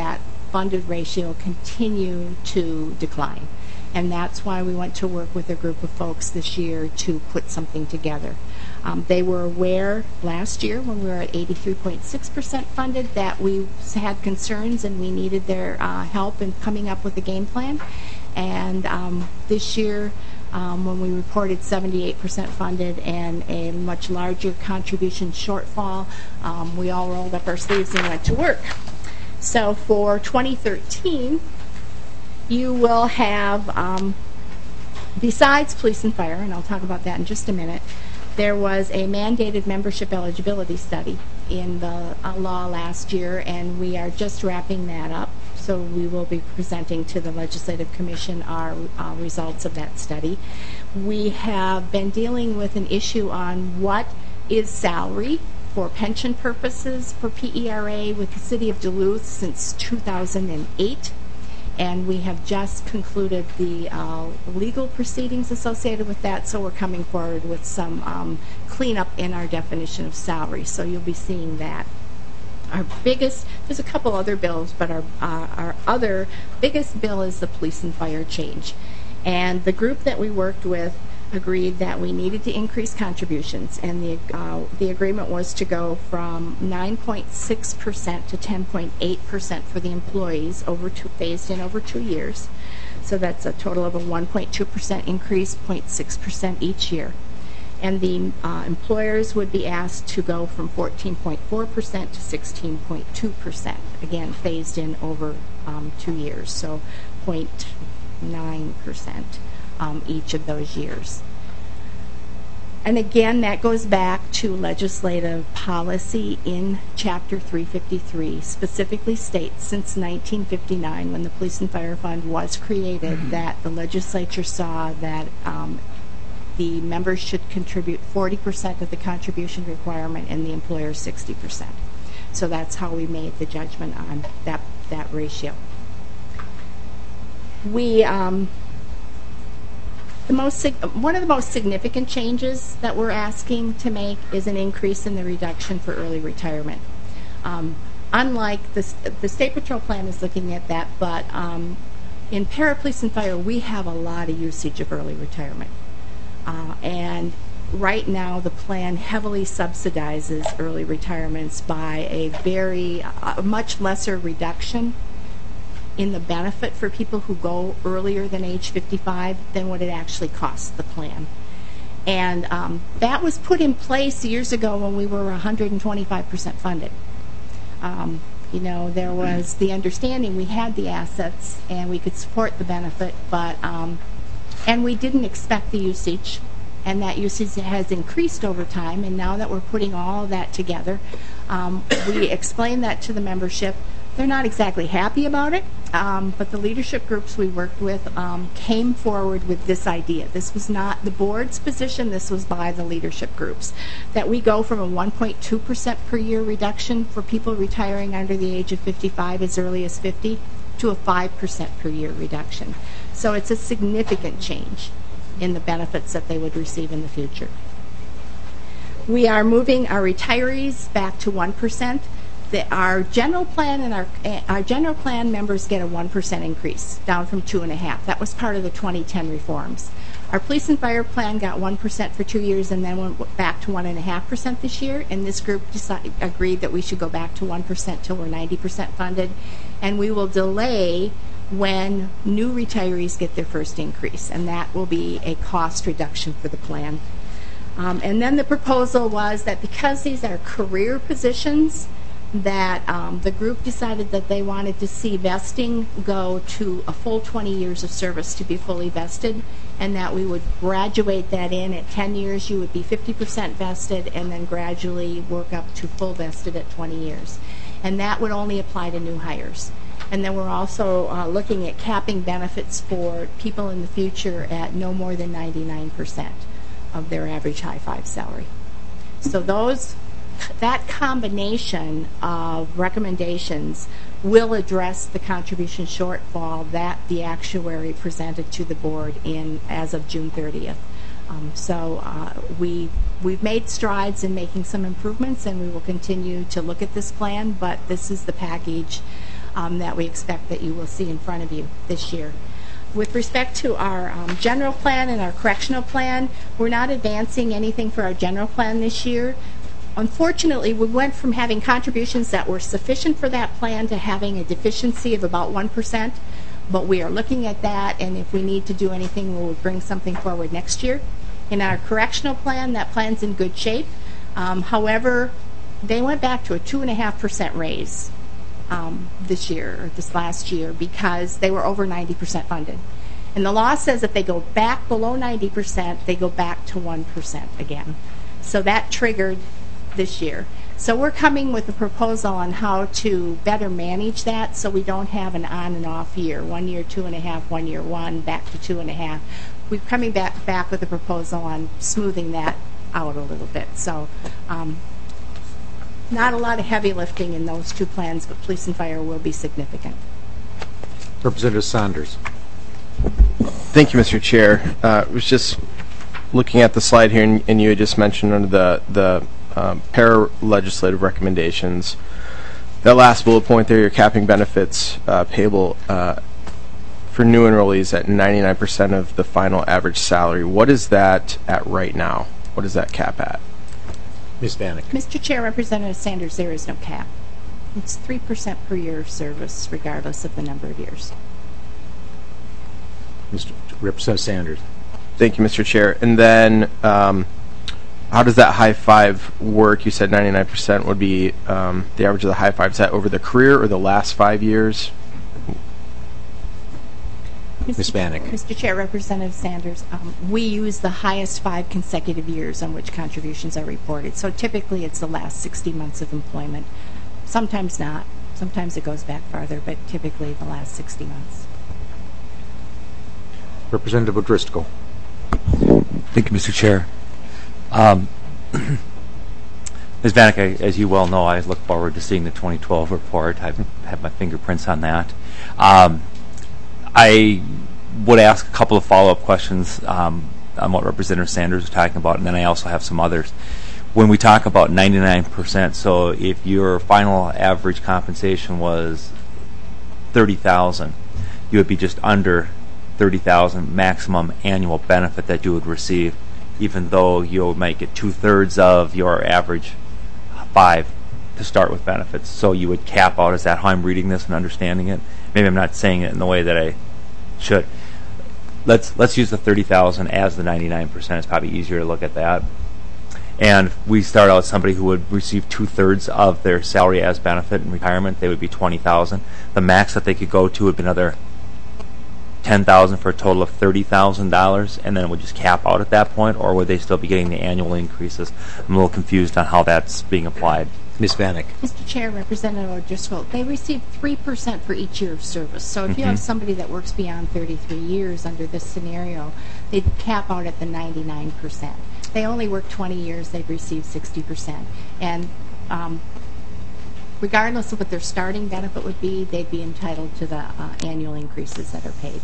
funded ratio continue to decline. And that's why we went to work with a group of folks this year to put something together. Um, they were aware last year when we were at eighty-three point six percent funded that we had concerns and we needed their uh, help in coming up with a game plan. And um, this year, um, when we reported seventy-eight percent funded and a much larger contribution shortfall, um, we all rolled up our sleeves and went to work. So for twenty thirteen, you will have, um, besides police and fire, and I'll talk about that in just a minute, there was a mandated membership eligibility study in the uh, law last year, and we are just wrapping that up. So we will be presenting to the Legislative Commission our uh, results of that study. We have been dealing with an issue on what is salary for pension purposes for P E R A with the City of Duluth since two thousand eight. And we have just concluded the uh, legal proceedings associated with that, so we're coming forward with some um, cleanup in our definition of salary. So you'll be seeing that. Our biggest, there's a couple other bills, but our, uh, our other biggest bill is the police and fire change. And the group that we worked with agreed that we needed to increase contributions, and the uh, the agreement was to go from nine point six percent to ten point eight percent for the employees over two, phased in over two years. So that's a total of a one point two percent increase, zero point six percent each year. And the uh, employers would be asked to go from fourteen point four percent to sixteen point two percent, again phased in over um, two years, so zero point nine percent. Um, each of those years. And again, that goes back to legislative policy in Chapter three fifty-three, specifically states since nineteen fifty-nine, when the Police and Fire Fund was created, that the legislature saw that um, the members should contribute forty percent of the contribution requirement and the employer sixty percent. So that's how we made the judgment on that, that ratio. We um, The most, one of the most significant changes that we're asking to make is an increase in the reduction for early retirement. Um, unlike the, the State Patrol plan is looking at that, but um, in Parapolice and Fire, we have a lot of usage of early retirement. Uh, and right now, the plan heavily subsidizes early retirements by a very, a much lesser reduction in the benefit for people who go earlier than age fifty-five than what it actually costs the plan. And um, that was put in place years ago when we were one hundred twenty-five percent funded. Um, you know, there was the understanding we had the assets and we could support the benefit, but, um, and we didn't expect the usage, and that usage has increased over time, and now that we're putting all of that together, um, we explained that to the membership. They're not exactly happy about it, um, but the leadership groups we worked with um, came forward with this idea. This was not the board's position, this was by the leadership groups, that we go from a one point two percent per year reduction for people retiring under the age of fifty-five as early as fifty to a five percent per year reduction. So it's a significant change in the benefits that they would receive in the future. We are moving our retirees back to one percent. The, our general plan and our uh, our general plan members get a one percent increase, down from two and a half. That was part of the twenty ten reforms. Our police and fire plan got one percent for two years and then went back to one and a half percent this year. And this group decided, agreed that we should go back to one percent till we're ninety percent funded, and we will delay when new retirees get their first increase, and that will be a cost reduction for the plan. Um, and then the proposal was that because these are career positions, that um, the group decided that they wanted to see vesting go to a full twenty years of service to be fully vested, and that we would graduate that in. At ten years you would be fifty percent vested, and then gradually work up to full vested at twenty years. And that would only apply to new hires. And then we're also uh, looking at capping benefits for people in the future at no more than ninety-nine percent of their average high five salary. So those that combination of recommendations will address the contribution shortfall that the actuary presented to the board in as of June thirtieth. Um, so uh, we we've made strides in making some improvements, and we will continue to look at this plan. But this is the package um, that we expect that you will see in front of you this year. With respect to our um, general plan and our correctional plan, we're not advancing anything for our general plan this year. Unfortunately, we went from having contributions that were sufficient for that plan to having a deficiency of about one percent. But we are looking at that, and if we need to do anything, we'll bring something forward next year. In our correctional plan, that plan's in good shape. Um, however, they went back to a two point five percent raise um, this year, or this last year, because they were over ninety percent funded. And the law says if they go back below ninety percent, they go back to one percent again. So that triggered this year. So we're coming with a proposal on how to better manage that so we don't have an on and off year. One year, two and a half, one year, one, back to two and a half. We're coming back, back with a proposal on smoothing that out a little bit. So um, not a lot of heavy lifting in those two plans, but police and fire will be significant. Representative Saunders. Thank you, Mister Chair. Uh, I was just looking at the slide here, and, and you had just mentioned under the, the um, para-legislative recommendations, that last bullet point there, you're capping benefits uh, payable uh, for new enrollees at ninety-nine percent of the final average salary. What is that at right now? What is that cap at? Miz Vanek. Mister Chair, Representative Sanders, there is no cap. It's three percent per year of service, regardless of the number of years. Mister Representative Sanders. Thank you, Mister Chair. And then um, how does that high five work? You said ninety-nine percent would be um, the average of the high five. Is that over the career or the last five years? Miz Vanek. Mister Chair, Representative Sanders, um, we use the highest five consecutive years on which contributions are reported. So typically it's the last sixty months of employment. Sometimes not. Sometimes it goes back farther, but typically the last sixty months. Representative O'Driscoll. Thank you, Mister Chair. Um, Miz Vanek, I, as you well know, I look forward to seeing the twenty twelve report. I have my fingerprints on that. Um, I would ask a couple of follow-up questions um, on what Representative Sanders was talking about, and then I also have some others. When we talk about ninety-nine percent, so if your final average compensation was thirty thousand dollars, you would be just under thirty thousand dollars maximum annual benefit that you would receive, even though you might get two-thirds of your average five to start with benefits. So you would cap out. Is that how I'm reading this and understanding it? Maybe I'm not saying it in the way that I should. Let's let's use the thirty thousand as the ninety-nine percent. It's probably easier to look at that. And we start out somebody who would receive two-thirds of their salary as benefit in retirement. They would be twenty thousand. The max that they could go to would be another ten thousand for a total of thirty thousand dollars, and then it would just cap out at that point, or would they still be getting the annual increases? I'm a little confused on how that's being applied. Miz Vanek. Mister Chair, Representative O'Driscoll, they receive three percent for each year of service. So if mm-hmm. you have somebody that works beyond thirty-three years under this scenario, they'd cap out at the ninety-nine percent. They only work twenty years, they'd receive sixty percent. And um, regardless of what their starting benefit would be, they'd be entitled to the uh, annual increases that are paid.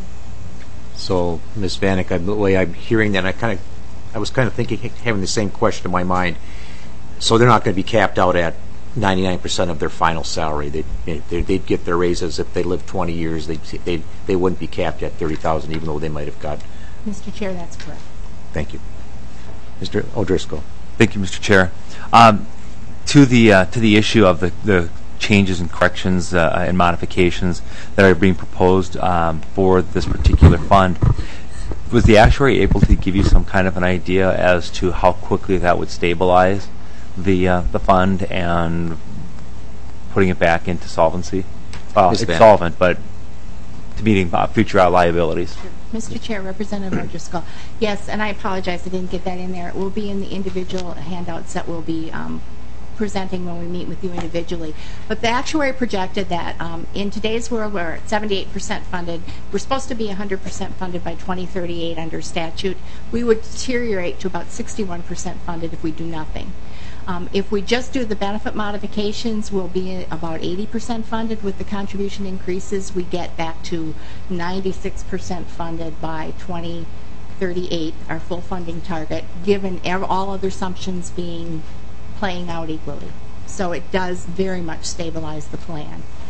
So, Miz Vanek, I, the way I'm hearing that, I kind of, I was kind of thinking, having the same question in my mind. So they're not going to be capped out at ninety-nine percent of their final salary. They'd, they'd get their raises if they lived twenty years. They'd, they they wouldn't be capped at thirty thousand, even though they might have got. Mister Chair, that's correct. Thank you, Mister O'Driscoll. Thank you, Mister Chair. Um, to the uh, to the issue of the, the changes and corrections uh, and modifications that are being proposed um, for this particular fund, was the actuary able to give you some kind of an idea as to how quickly that would stabilize the uh, the fund and putting it back into solvency? Well, it's bad. Solvent, but to meeting uh, future uh, liabilities. Sure. Mister Chair, Representative O'Driscoll. Yes, and I apologize, I didn't get that in there. It will be in the individual handouts that will be um, presenting when we meet with you individually. But the actuary projected that um, in today's world, we're at seventy-eight percent funded. We're supposed to be one hundred percent funded by twenty thirty-eight under statute. We would deteriorate to about sixty-one percent funded if we do nothing. Um, if we just do the benefit modifications, we'll be about eighty percent funded. With the contribution increases, we get back to ninety-six percent funded by twenty thirty-eight, our full funding target, given all other assumptions being playing out equally. So it does very much stabilize the plan.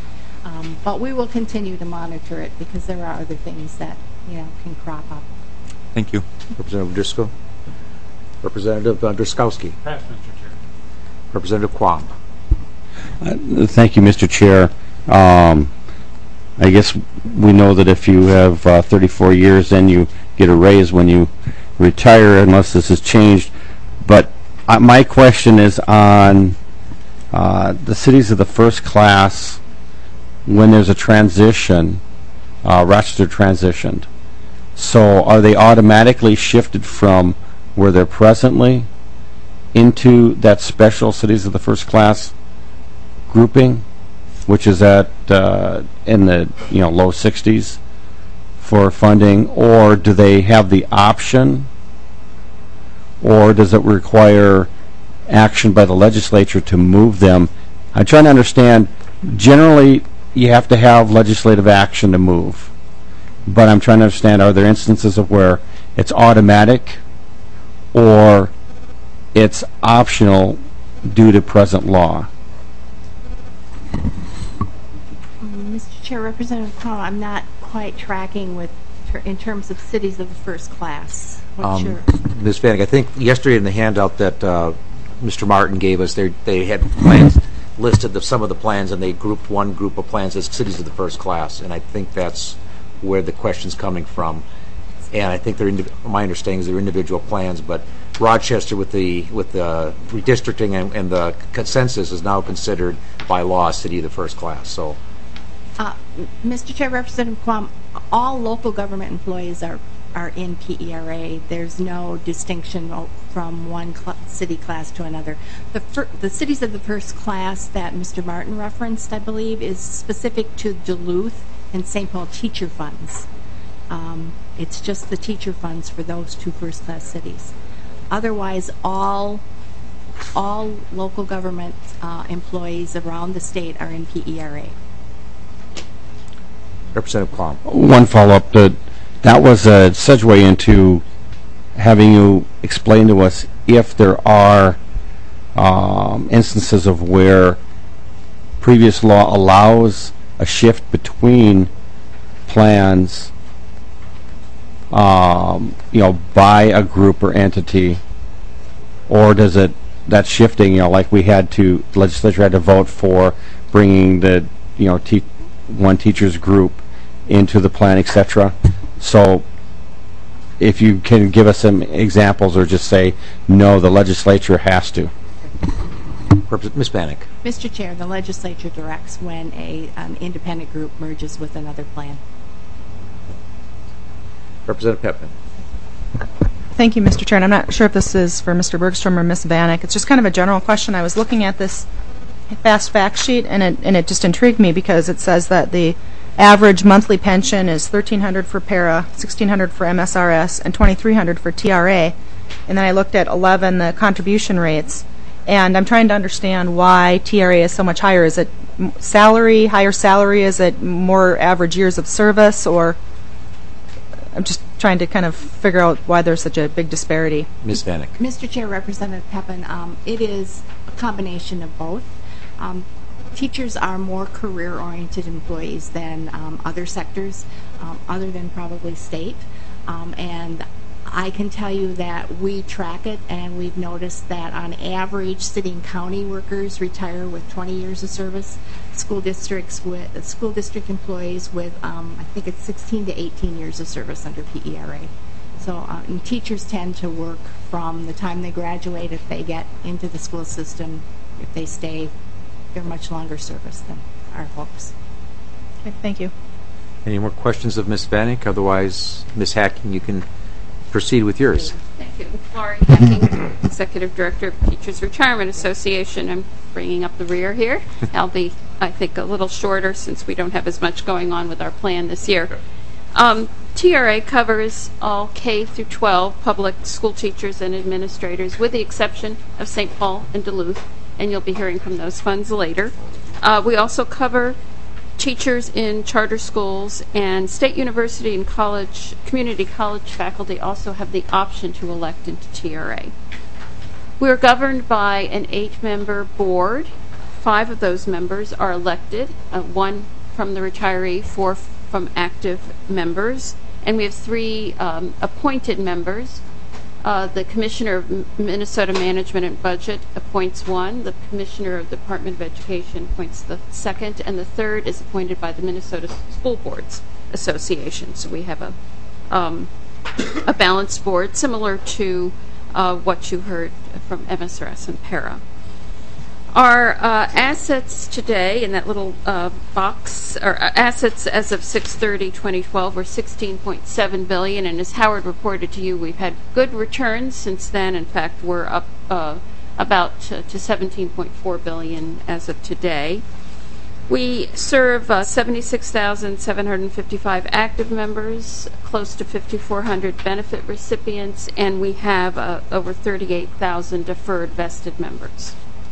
Um, but we will continue to monitor it because there are other things that, you know, can crop up. Thank you. Representative Driscoll. Representative uh, Druskowski. Pass, Mister Chair. Representative Quam. Uh, Thank you, Mister Chair. Um, I guess we know that if you have uh, thirty-four years, then you get a raise when you retire, unless this has changed. But uh, my question is on uh, the cities of the first class when there's a transition, uh, Rochester transitioned. So are they automatically shifted from where they're presently into that special cities of the first class grouping, which is at uh, in the you know low sixties for funding, or do they have the option, or does it require action by the legislature to move them? I'm trying to understand. Generally, you have to have legislative action to move, but I'm trying to understand, are there instances of where it's automatic or it's optional due to present law? Mister Chair, Representative Quam, I'm not quite tracking with ter in terms of cities of the first class. What's Um, your Miz Vanek, I think yesterday in the handout that uh, Mister Martin gave us, they they had plans listed the, some of the plans, and they grouped one group of plans as cities of the first class, and I think that's where the question's coming from. And I think they're indi my understanding is they're individual plans, but Rochester with the with the redistricting and, and the consensus is now considered by law a city of the first class. So, uh, Mister Chair, Representative Quam, all local government employees are are in P E R A. There's no distinction from one cl city class to another. The fir the cities of the first class that Mister Martin referenced, I believe, is specific to Duluth and Saint Paul teacher funds. Um, it's just the teacher funds for those two first class cities. Otherwise, all all local government uh, employees around the state are in P E R A. Representative Quam. One follow-up. That that was a segue into having you explain to us if there are um, instances of where previous law allows a shift between plans, um, you know, by a group or entity, or does it that shifting, you know, like we had to, the legislature had to vote for bringing the, you know, te one teacher's group into the plan, et cetera. So, if you can give us some examples, or just say no, the legislature has to. Miz Vanek. Mister Chair, the legislature directs when a an independent group merges with another plan. Representative Pepin. Thank you, Mister Chair. And I'm not sure if this is for Mister Bergstrom or Miz Vanek. It's just kind of a general question. I was looking at this fast fact sheet, and it, and it just intrigued me because it says that the average monthly pension is thirteen hundred dollars for para, sixteen hundred dollars for M S R S, and twenty-three hundred dollars for T R A. And then I looked at eleven, the contribution rates, and I'm trying to understand why T R A is so much higher. Is it salary, higher salary? Is it more average years of service? Or I'm just trying to kind of figure out why there's such a big disparity. Miz Vanek. Mister Chair, Representative Pepin, um, it is a combination of both. Um, teachers are more career-oriented employees than um, other sectors, um, other than probably state. Um, and I can tell you that we track it, and we've noticed that on average, city and county workers retire with twenty years of service. School districts with school district employees with, um, I think it's sixteen to eighteen years of service under P E R A. So, uh, and teachers tend to work from the time they graduate. If they get into the school system, if they stay, they're much longer service than our folks. Okay, thank you. Any more questions of Miz Vanek? Otherwise, Miz Hacking, you can proceed with yours. Thank you. Laurie Hacking, Executive Director of Teachers Retirement Association. I'm bringing up the rear here. I'll be, I think, a little shorter since we don't have as much going on with our plan this year. Um, T R A covers all K through twelve public school teachers and administrators, with the exception of Saint Paul and Duluth, and you'll be hearing from those funds later. Uh, we also cover teachers in charter schools, and state university and college, community college faculty also have the option to elect into T R A. We're governed by an eight-member board. Five of those members are elected, uh, one from the retiree, four f- from active members, and we have three um, appointed members. Uh, the Commissioner of M- Minnesota Management and Budget appoints one. The Commissioner of the Department of Education appoints the second, and the third is appointed by the Minnesota School Boards Association. So we have a um, a balanced board, similar to uh, what you heard from M S R S and Para. Our uh, assets today in that little uh, box, or uh, assets as of six thirty twenty twelve were sixteen point seven billion dollars, and as Howard reported to you, we've had good returns since then. In fact, we're up uh, about uh, to seventeen point four billion dollars as of today. We serve uh, seventy-six thousand seven hundred fifty-five active members, close to fifty-four hundred benefit recipients, and we have uh, over thirty-eight thousand deferred vested members.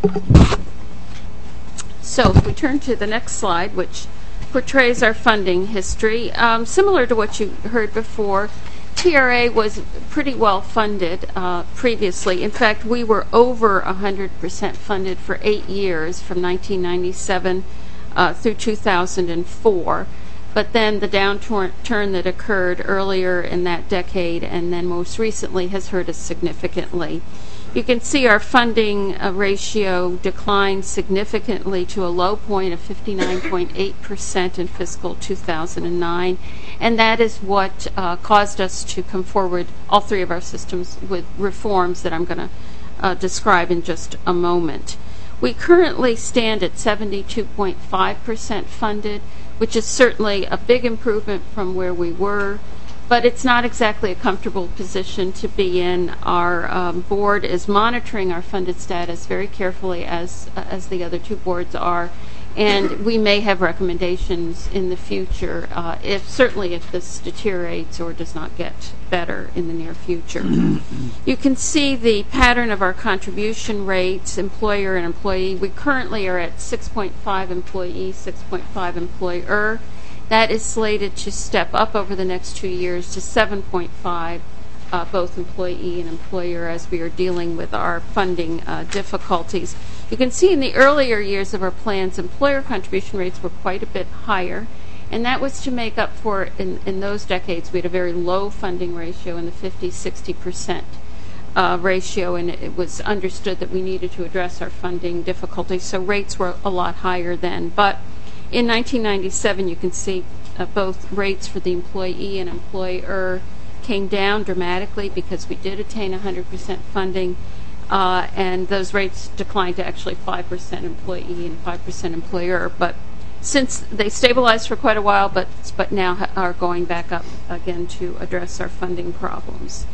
So if we turn to the next slide, which portrays our funding history, um, similar to what you heard before, T R A was pretty well funded uh, previously. In fact, we were over one hundred percent funded for eight years, from nineteen ninety-seven uh, through two thousand four. But then the downturn that occurred earlier in that decade and then most recently has hurt us significantly. You can see our funding uh, ratio declined significantly to a low point of fifty-nine point eight percent in fiscal two thousand nine, and that is what uh, caused us to come forward, all three of our systems, with reforms that I'm going to uh, describe in just a moment. We currently stand at seventy-two point five percent funded, which is certainly a big improvement from where we were, but it's not exactly a comfortable position to be in. Our um, board is monitoring our funded status very carefully, as uh, as the other two boards are, and we may have recommendations in the future, uh, if certainly if this deteriorates or does not get better in the near future. You can see the pattern of our contribution rates, employer and employee. We currently are at six point five employee, six point five employer. That is slated to step up over the next two years to seven point five, uh, both employee and employer, as we are dealing with our funding uh, difficulties. You can see in the earlier years of our plans, employer contribution rates were quite a bit higher, and that was to make up for, in, in those decades, we had a very low funding ratio in the fifty, sixty percent uh, ratio, and it was understood that we needed to address our funding difficulties, so rates were a lot higher then. But in nineteen ninety-seven, you can see uh, both rates for the employee and employer came down dramatically because we did attain one hundred percent funding, uh, and those rates declined to actually five percent employee and five percent employer. But since they stabilized for quite a while, but but now ha- are going back up again to address our funding problems.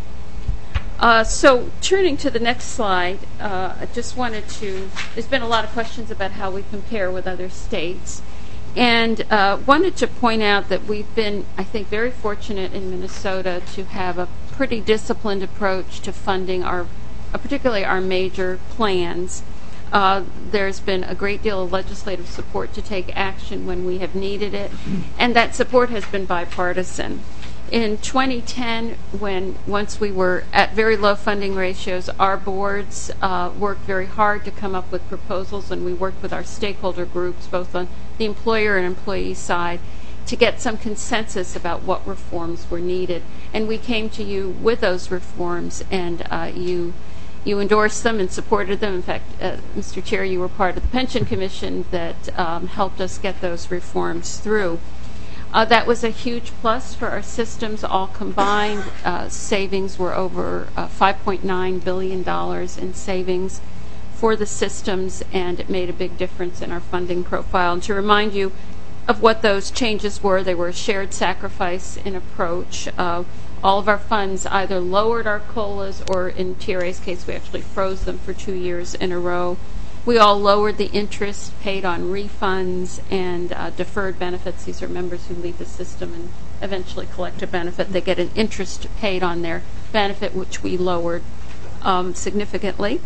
Uh, so turning to the next slide, uh, I just wanted to, there's been a lot of questions about how we compare with other states. And uh, wanted to point out that we've been, I think, very fortunate in Minnesota to have a pretty disciplined approach to funding our, uh, particularly our major plans. Uh, there's been a great deal of legislative support to take action when we have needed it, and that support has been bipartisan. In twenty ten, when once we were at very low funding ratios, our boards uh, worked very hard to come up with proposals, and we worked with our stakeholder groups, both on the employer and employee side, to get some consensus about what reforms were needed. And we came to you with those reforms, and uh, you you endorsed them and supported them. In fact, uh, Mister Chair, you were part of the Pension Commission that um, helped us get those reforms through. Uh, that was a huge plus for our systems all combined. Uh, savings were over uh, five point nine billion dollars in savings for the systems, and it made a big difference in our funding profile. And to remind you of what those changes were, they were a shared sacrifice in approach. Uh, all of our funds either lowered our COLAs, or in T R A's case, we actually froze them for two years in a row. We all lowered the interest paid on refunds and uh, deferred benefits. These are members who leave the system and eventually collect a benefit. They get an interest paid on their benefit, which we lowered um, significantly.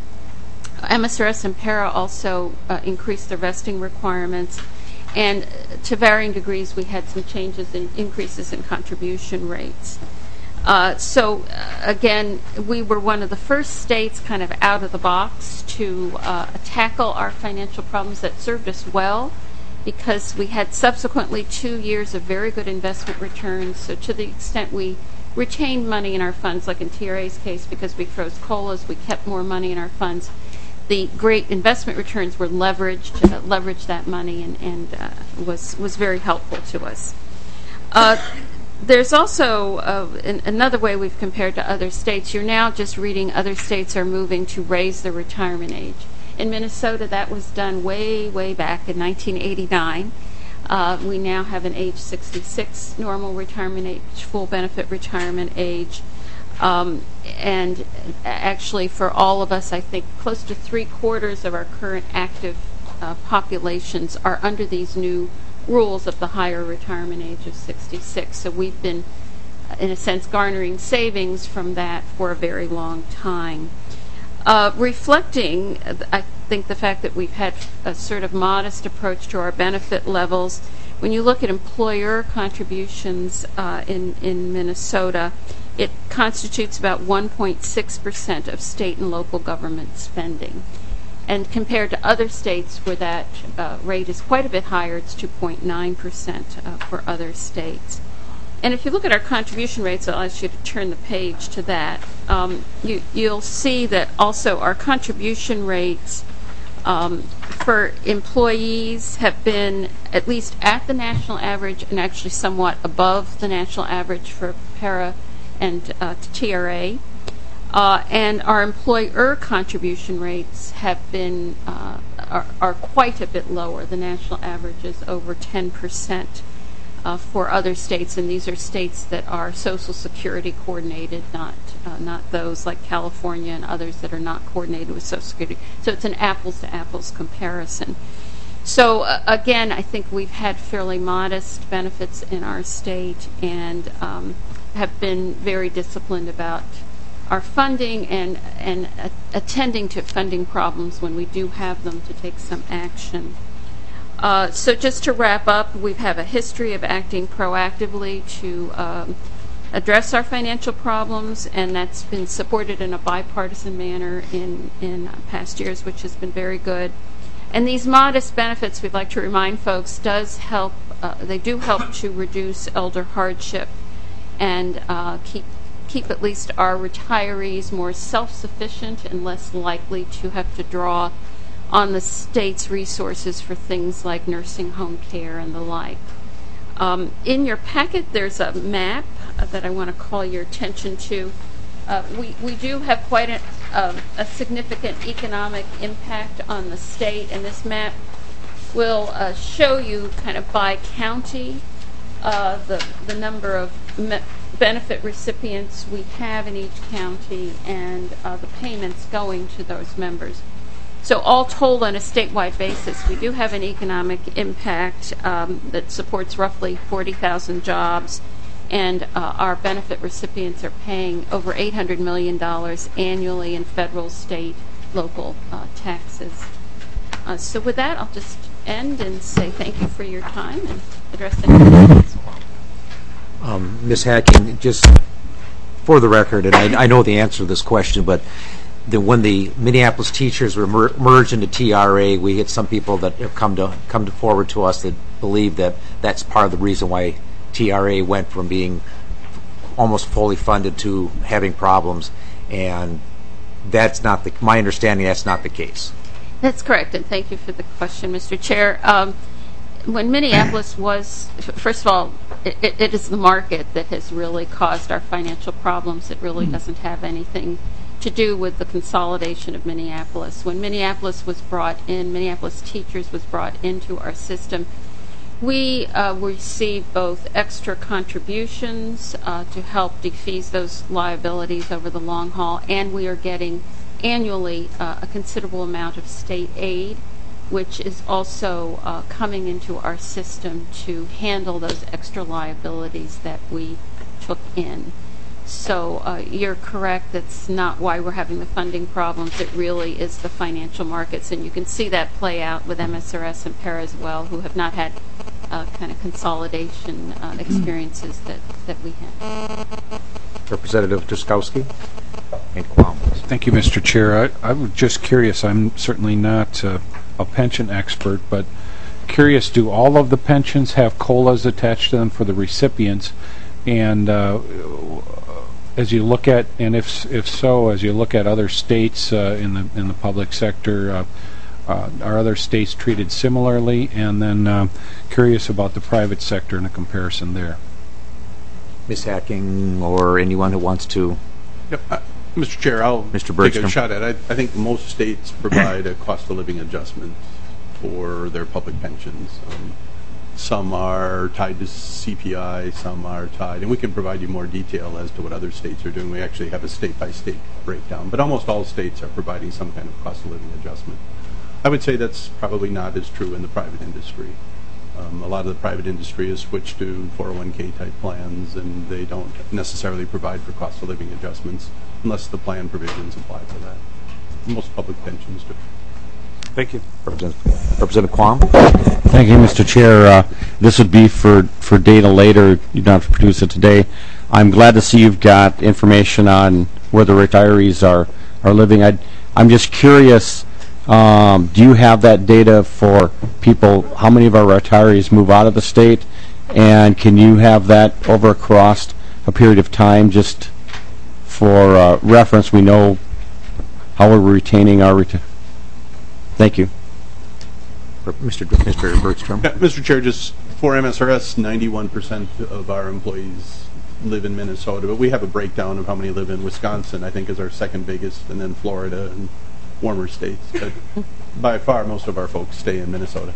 M S R S and Para also uh, increased their vesting requirements, and to varying degrees, we had some changes in increases in contribution rates. Uh, so, uh, again, we were one of the first states kind of out of the box to uh, tackle our financial problems. That served us well because we had subsequently two years of very good investment returns. So to the extent we retained money in our funds, like in T R A's case, because we froze COLAs, we kept more money in our funds. The great investment returns were leveraged, uh, leveraged that money, and, and uh, was was very helpful to us. Uh, there's also uh, an, another way we've compared to other states. You're now just reading other states are moving to raise the retirement age. In Minnesota, that was done way, way back in nineteen eighty-nine. Uh, we now have an age sixty-six normal retirement age, full benefit retirement age. Um, and actually, for all of us, I think close to three quarters of our current active uh, populations are under these new rules of the higher retirement age of sixty-six. So we've been, in a sense, garnering savings from that for a very long time. Uh, reflecting, I think, the fact that we've had a sort of modest approach to our benefit levels, when you look at employer contributions uh, in, in Minnesota, it constitutes about one point six percent of state and local government spending. And compared to other states where that uh, rate is quite a bit higher, it's two point nine percent uh, for other states. And if you look at our contribution rates, I'll ask you to turn the page to that. Um, you, you'll see that also our contribution rates um, for employees have been at least at the national average and actually somewhat above the national average for para and uh, T R A. Uh, and our employer contribution rates have been uh, are, are quite a bit lower. The national average is over ten percent uh, for other states, and these are states that are Social Security coordinated, not uh, not those like California and others that are not coordinated with Social Security. So it's an apples to apples comparison. So uh, again, I think we've had fairly modest benefits in our state, and um, have been very disciplined about our funding and and uh, attending to funding problems when we do have them to take some action. Uh, so just to wrap up, we have a history of acting proactively to um, address our financial problems, and that's been supported in a bipartisan manner in, in past years, which has been very good. And these modest benefits, we'd like to remind folks, does help, uh, they do help to reduce elder hardship and uh, keep keep at least our retirees more self-sufficient and less likely to have to draw on the state's resources for things like nursing home care and the like. Um, in your packet, there's a map uh, that I want to call your attention to. Uh, we, we do have quite a, uh, a significant economic impact on the state, and this map will uh, show you kind of by county uh, the, the number of me- benefit recipients we have in each county and uh, the payments going to those members. So all told, on a statewide basis, we do have an economic impact um, that supports roughly forty thousand jobs, and uh, our benefit recipients are paying over eight hundred million dollars annually in federal, state, local uh, taxes. Uh, so with that, I'll just end and say thank you for your time and address any questions. Um, Miz Hacking, just for the record, and I, I know the answer to this question, but the, when the Minneapolis teachers were mer- merged into T R A, we had some people that have come to come to forward to us that believe that that's part of the reason why T R A went from being almost fully funded to having problems, and that's not the, my understanding. That's not the case. That's correct, and thank you for the question, Mister Chair. Um, when Minneapolis was, first of all, it, it, it is the market that has really caused our financial problems. It really doesn't have anything to do with the consolidation of Minneapolis. When Minneapolis was brought in, Minneapolis Teachers was brought into our system, we uh, received both extra contributions uh, to help defease those liabilities over the long haul, and we are getting annually uh, a considerable amount of state aid, which is also uh, coming into our system to handle those extra liabilities that we took in. So uh, you're correct, that's not why we're having the funding problems. It really is the financial markets, and you can see that play out with M S R S and PARA as well, who have not had uh, kind of consolidation uh, experiences that, that we have. Representative Truskowski. And Quam. Thank you, Mister Chair. I, I was just curious. I'm certainly not uh, a pension expert, but curious, do all of the pensions have COLAs attached to them for the recipients? And uh, as you look at, and if if so, as you look at other states uh, in the in the public sector, uh, uh, are other states treated similarly? And then uh, curious about the private sector and a comparison there. Miz Hacking or anyone who wants to. Yep. Uh, Mister Chair, I'll Mister take Bergstrom. a shot at it. I, I think most states provide a cost of living adjustment for their public pensions. Um, some are tied to C P I, some are tied, and we can provide you more detail as to what other states are doing. We actually have a state-by-state breakdown, but almost all states are providing some kind of cost of living adjustment. I would say that's probably not as true in the private industry. Um, a lot of the private industry has switched to four oh one K type plans, and they don't necessarily provide for cost of living adjustments unless the plan provisions apply for that. Most public pensions do. Thank you. Representative, Representative Quam. Thank you, Mister Chair. Uh, this would be for, for data later. You don't have to produce it today. I'm glad to see you've got information on where the retirees are, are living. I'd, I'm just curious, um, do you have that data for people, how many of our retirees move out of the state? And can you have that over across a period of time just for uh, reference? We know how we're retaining our retirees. Thank you. Mister Dr- Mister Bergstrom. Yeah, Mister Chair, just for M S R S, ninety-one percent of our employees live in Minnesota, but we have a breakdown of how many live in Wisconsin, I think is our second biggest, and then Florida and warmer states. But by far, most of our folks stay in Minnesota.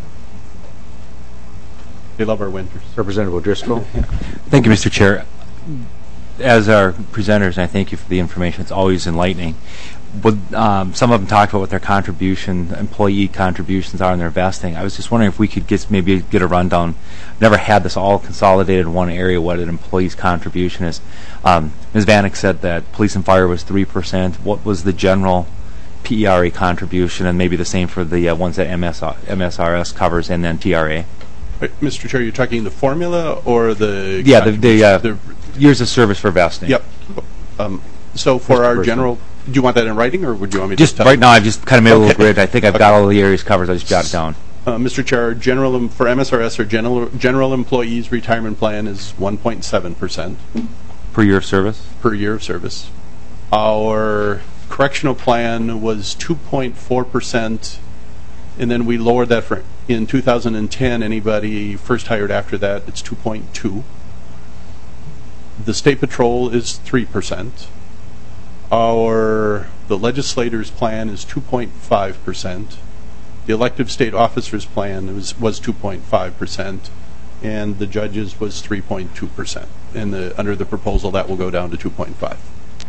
They love our winters. Representative O'Driscoll. Thank you, Mister Chair. As our presenters, and I thank you for the information, it's always enlightening. But, um, some of them talked about what their contribution, employee contributions are in their vesting. I was just wondering if we could get maybe get a rundown. Never had this all consolidated in one area, what an employee's contribution is. Um, Miz Vanek said that police and fire was three percent. What was the general P E R A contribution, and maybe the same for the uh, ones that M S R S covers, and then T R A? Wait, Mister Chair, you're talking the formula or the... Yeah, the, the, uh, the years of service for vesting. Yep. Um, so for Mister our Bergstrom. general... Do you want that in writing, or would you want me to Just tell right you? now, I've just kind of made a little Okay. grid. I think I've got all the areas covered. I just jotted it down. Uh, Mister Chair, general for M S R S, or general general employees retirement plan is one point seven percent Per year of service? per year of service. Our correctional plan was two point four percent, and then we lowered that for in two thousand ten. Anybody first hired after that, it's two point two. The state patrol is three percent. Our the legislators' plan is two point five percent. The elective state officers' plan was was two point five percent, and the judges was three point two percent. And the under the proposal, that will go down to two point five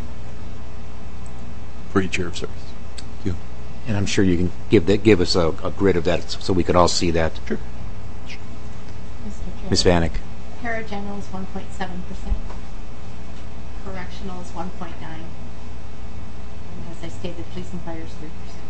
for each year of service. And I'm sure you can give that, give us a, a grid of that so we could all see that. Sure. Miz Vanek. Parageneral is one point seven percent. Correctional is one point nine. And as I stated, police and fire is three percent.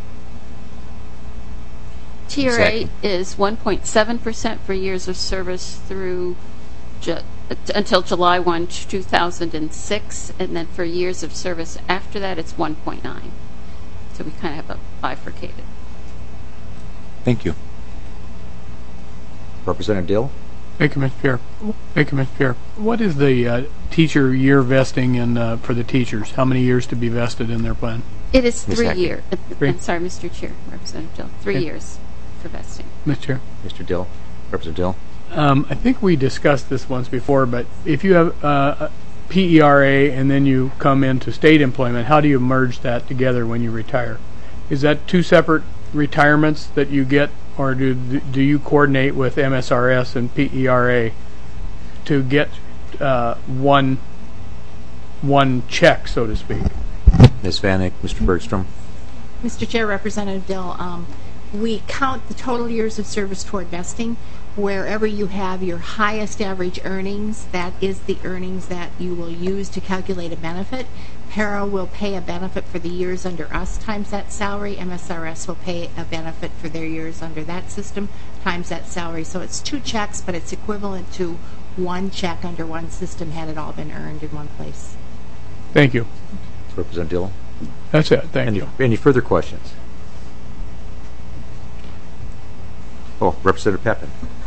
T R A Exactly. is one point seven percent for years of service through ju- uh, t- until July first, two thousand six, and then for years of service after that, it's one point nine. So we kind of have a bifurcated. Thank you. Representative Dill. Thank you, Mister Chair. Thank you, Mister Chair. What is the uh, teacher year vesting in, uh, for the teachers? How many years to be vested in their plan? It is Miz three Hackney. year. uh, Three. I'm sorry, Mister Chair, Representative Dill. Three Okay. years for vesting. Mister Chair. Mister Dill. Representative Dill. Um, I think we discussed this once before, but if you have uh, a P E R A and then you come into state employment, how do you merge that together when you retire? Is that two separate retirements that you get, or do do you coordinate with M S R S and P E R A to get uh, one one check, so to speak? Miz Vanek. Mister Bergstrom. Mister Chair, Representative Dill, um, we count the total years of service toward vesting. Wherever you have your highest average earnings, that is the earnings that you will use to calculate a benefit. Para will pay a benefit for the years under us times that salary. M S R S will pay a benefit for their years under that system times that salary. So it's two checks, but it's equivalent to one check under one system had it all been earned in one place. Thank you. Representative Dill. That's it. Thank Any, you. any further questions? Oh, Representative Pepin.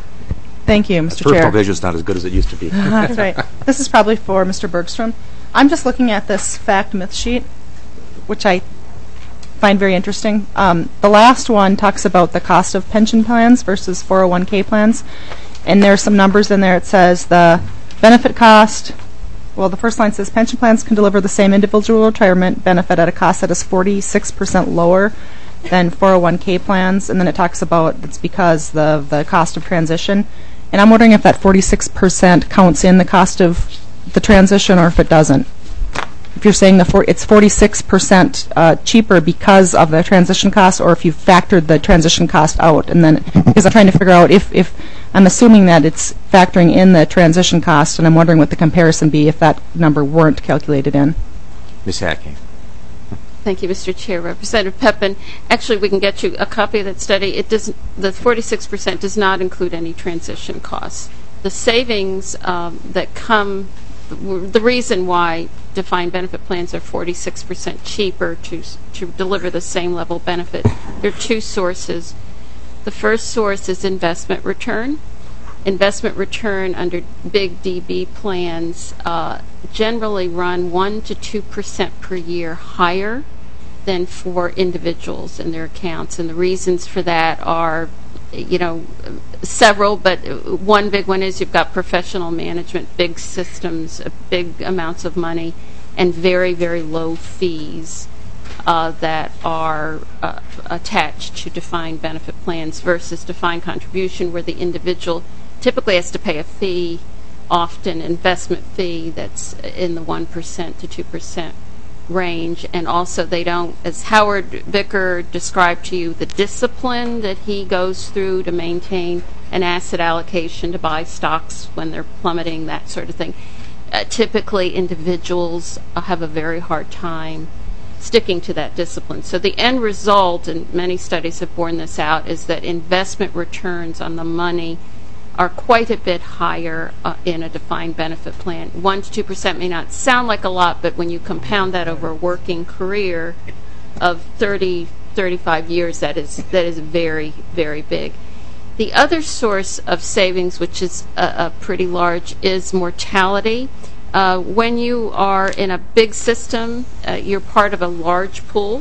Thank you, Mister Personal Chair. vision's not as good as it used to be. That's right. This is probably for Mister Bergstrom. I'm just looking at this fact myth sheet, which I find very interesting. Um, the last one talks about the cost of pension plans versus four oh one k plans, and there's some numbers in there. It says the benefit cost, well, the first line says pension plans can deliver the same individual retirement benefit at a cost that is forty-six percent lower than four oh one k plans, and then it talks about it's because the the cost of transition. And I'm wondering if that forty-six percent counts in the cost of the transition or if it doesn't. If you're saying the for, it's forty-six percent uh, cheaper because of the transition cost, or if you factored the transition cost out, and then because I'm trying to figure out if, if I'm assuming that it's factoring in the transition cost, and I'm wondering what the comparison be if that number weren't calculated in. Miz Hacking. Thank you, Mister Chair. Representative Pepin, actually, we can get you a copy of that study. It does the forty-six percent does not include any transition costs. The savings um, that come, the reason why defined benefit plans are forty-six percent cheaper to to deliver the same level of benefit. There are two sources. The first source is investment return. Investment return under big D B plans uh, generally run one to two percent per year higher than for individuals in their accounts, and the reasons for that are, you know, several, but one big one is you've got professional management, big systems, big amounts of money, and very, very low fees uh, that are uh, attached to defined benefit plans versus defined contribution, where the individual typically has to pay a fee, often investment fee that's in the one percent to two percent range. And also they don't, as Howard Vicker described to you, the discipline that he goes through to maintain an asset allocation to buy stocks when they're plummeting, that sort of thing. Uh, typically individuals uh, have a very hard time sticking to that discipline. So the end result, and many studies have borne this out, is that investment returns on the money are quite a bit higher uh, in a defined benefit plan. one to two percent may not sound like a lot, but when you compound that over a working career of thirty, thirty-five years, that is that is very, very big. The other source of savings, which is uh, uh, pretty large, is mortality. Uh, when you are in a big system, uh, you're part of a large pool.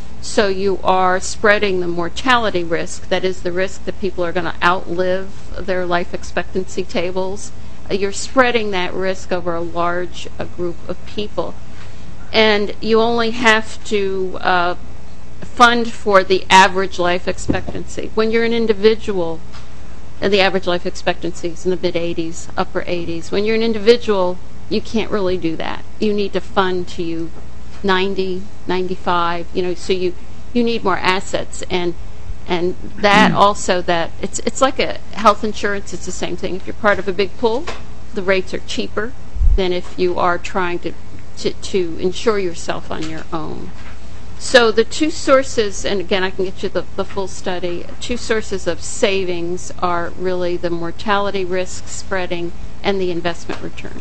So you are spreading the mortality risk, that is the risk that people are going to outlive their life expectancy tables. Uh, you're spreading that risk over a large uh, group of people. And you only have to uh, fund for the average life expectancy. When you're an individual, and the average life expectancy is in the mid eighties, upper eighties. When you're an individual, you can't really do that. You need to fund to you ninety, ninety-five, you know, so you you need more assets, and and that also, that it's it's like a health insurance. It's the same thing. If you're part of a big pool, the rates are cheaper than if you are trying to to, to insure yourself on your own. So the two sources, and again I can get you the, the full study, two sources of savings are really the mortality risk spreading and the investment return.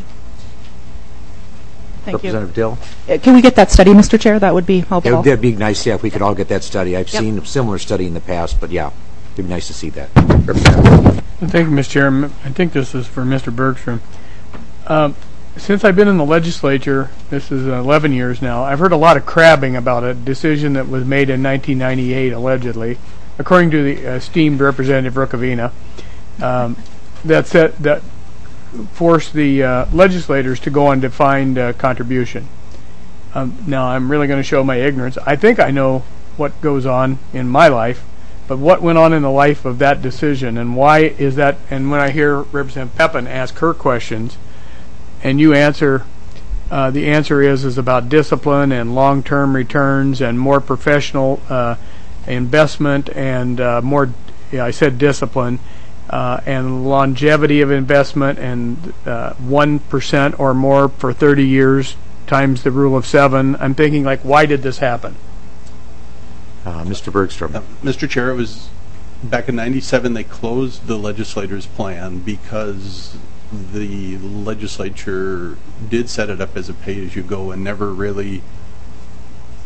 Thank you. Representative Dill? Uh, Can we get that study, Mister Chair? That would be It helpful. would be nice, yeah, if we could all get that study. I've Yep. seen a similar study in the past, but yeah, it'd be nice to see that. Thank you, Mister Chairman. I think this is for Mister Bergstrom. Um, since I've been in the legislature, this is eleven years now, I've heard a lot of crabbing about a decision that was made in nineteen ninety-eight, allegedly, according to the esteemed Representative Rukavina, um, that said, that forced the uh, legislators to go on defined uh, contribution. Um, now, I'm really going to show my ignorance. I think I know what goes on in my life, but what went on in the life of that decision, and why is that? And when I hear Representative Pepin ask her questions, and you answer, uh, the answer is is about discipline and long-term returns and more professional uh, investment and uh, more, yeah, I said discipline, uh, and longevity of investment, and uh, one percent or more for thirty years times the rule of seven. I'm thinking, like, why did this happen? Uh, Mister Bergstrom. Uh, Mister Chair, it was back in ninety-seven they closed the legislator's plan because the legislature did set it up as a pay-as-you-go and never really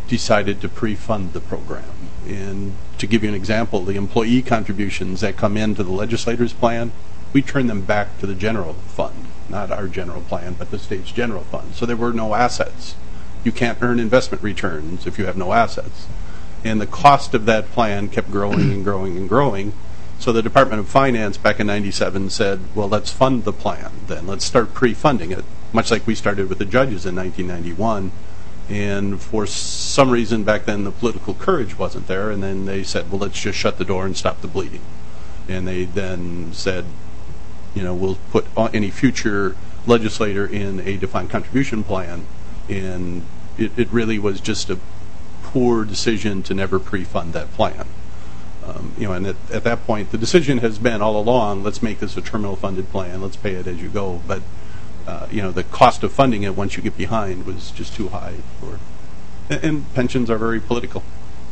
decided to pre-fund the program. And to give you an example, the employee contributions that come into the legislator's plan, we turn them back to the general fund, not our general plan, but the state's general fund. So there were no assets. You can't earn investment returns if you have no assets. And the cost of that plan kept growing and growing and growing. So the Department of Finance back in ninety-seven said, well, let's fund the plan then. Let's start pre-funding it, much like we started with the judges in nineteen ninety-one. And for some reason back then the political courage wasn't there, and then they said, well, let's just shut the door and stop the bleeding. And they then said, you know, we'll put any future legislator in a defined contribution plan. And it, it really was just a poor decision to never pre-fund that plan. Um, you know, and at, at that point, the decision has been all along, let's make this a terminal funded plan, let's pay it as you go. But, uh, you know, the cost of funding it once you get behind was just too high. For, and, and pensions are very political.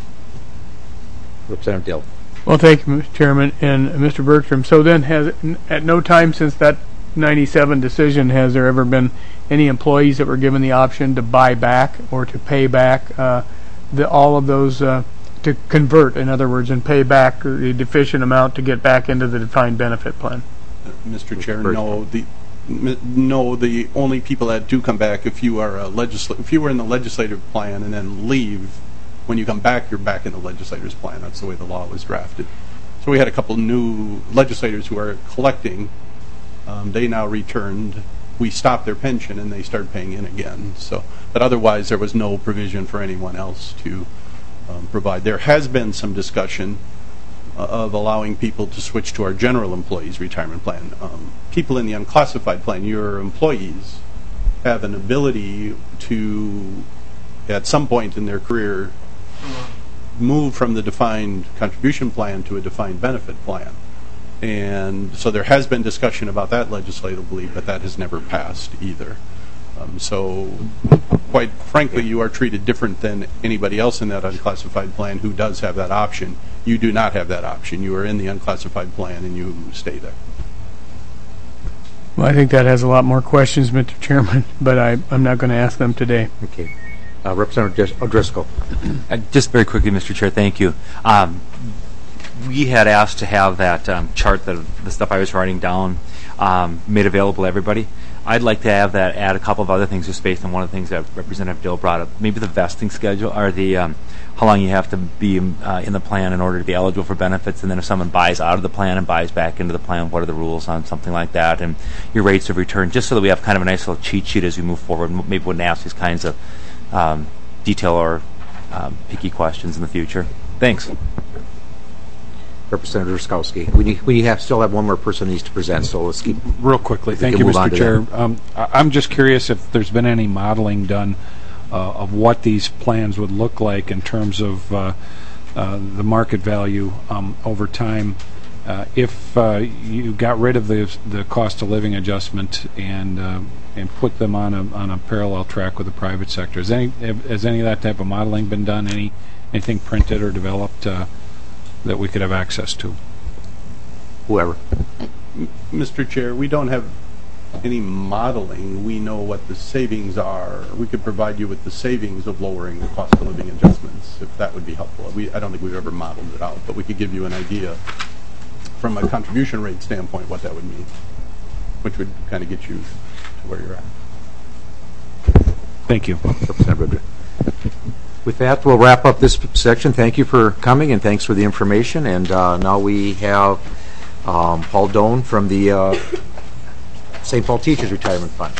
Representative Dill. Well, thank you, Mister Chairman. And Mister Bertram, so then has, at no time since that ninety-seven decision, has there ever been any employees that were given the option to buy back or to pay back uh, the, all of those, uh, to convert, in other words, and pay back the deficient amount to get back into the defined benefit plan? Uh, Mister Chair, no. The m- no, the only people that do come back, if you are a legisl- if you were in the legislative plan and then leave, when you come back, you're back in the legislator's plan. That's the way the law was drafted. So we had a couple new legislators who are collecting. Um, they now returned. We stopped their pension and they started paying in again. So, but otherwise, there was no provision for anyone else to um, provide. There has been some discussion uh, of allowing people to switch to our general employees retirement plan. Um, people in the unclassified plan, your employees, have an ability to, at some point in their career, move from the defined contribution plan to a defined benefit plan. And so there has been discussion about that legislatively, but that has never passed either. Um, so quite frankly, you are treated different than anybody else in that unclassified plan who does have that option. You do not have that option. You are in the unclassified plan and you stay there. Well, I think that has a lot more questions, Mister Chairman, but I, I'm not going to ask them today. Okay. Uh, Representative O'Driscoll. Uh, just very quickly, Mister Chair, thank you. Um, we had asked to have that um, chart, that the stuff I was writing down, um, made available to everybody. I'd like to have that add a couple of other things just based on one of the things that Representative Dill brought up. Maybe the vesting schedule, or the um, how long you have to be uh, in the plan in order to be eligible for benefits, and then if someone buys out of the plan and buys back into the plan, what are the rules on something like that, and your rates of return, just so that we have kind of a nice little cheat sheet as we move forward. Maybe wouldn't ask these kinds of um, detail or um, picky questions in the future. Thanks. Representative Ruskowski. We need, we have still have one more person who needs to present, so let's keep real quickly. Thank you, Mister Chair. Um, I'm just curious if there's been any modeling done uh, of what these plans would look like in terms of uh, uh, the market value um, over time. Uh, if uh, you got rid of the the cost of living adjustment and uh, and put them on a on a parallel track with the private sector, has any has any of that type of modeling been done? Any anything printed or developed Uh, that we could have access to? Whoever. Mister Chair, we don't have any modeling. We know what the savings are. We could provide you with the savings of lowering the cost of living adjustments, if that would be helpful. We, I don't think we've ever modeled it out, but we could give you an idea from a contribution rate standpoint what that would mean, which would kind of get you to where you're at. Thank you. Representative. With that, we'll wrap up this section. Thank you for coming, and thanks for the information. And uh, now we have um, Paul Doan from the uh, Saint Paul Teachers Retirement Fund.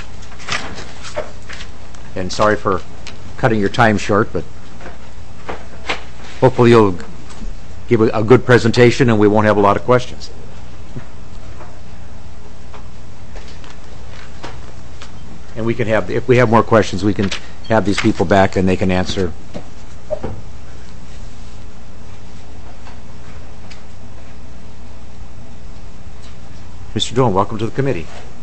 And sorry for cutting your time short, but hopefully you'll give a, a good presentation and we won't have a lot of questions. And we can have, if we have more questions, we can have these people back and they can answer. Mister Doan, welcome to the committee.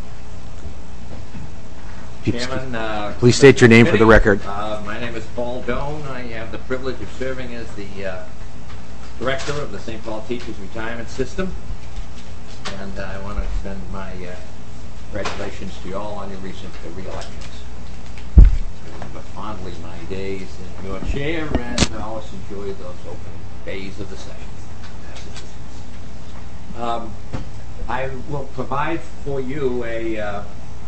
Chairman, uh, please state your name for the record. Uh, my name is Paul Doan. I have the privilege of serving as the uh, director of the Saint Paul Teachers Retirement System. And uh, I want to extend my uh, congratulations to you all on your recent uh, re-elections. remember fondly my days in your chair, and I always enjoyed those opening days of the session. Um, I will provide for you a, uh,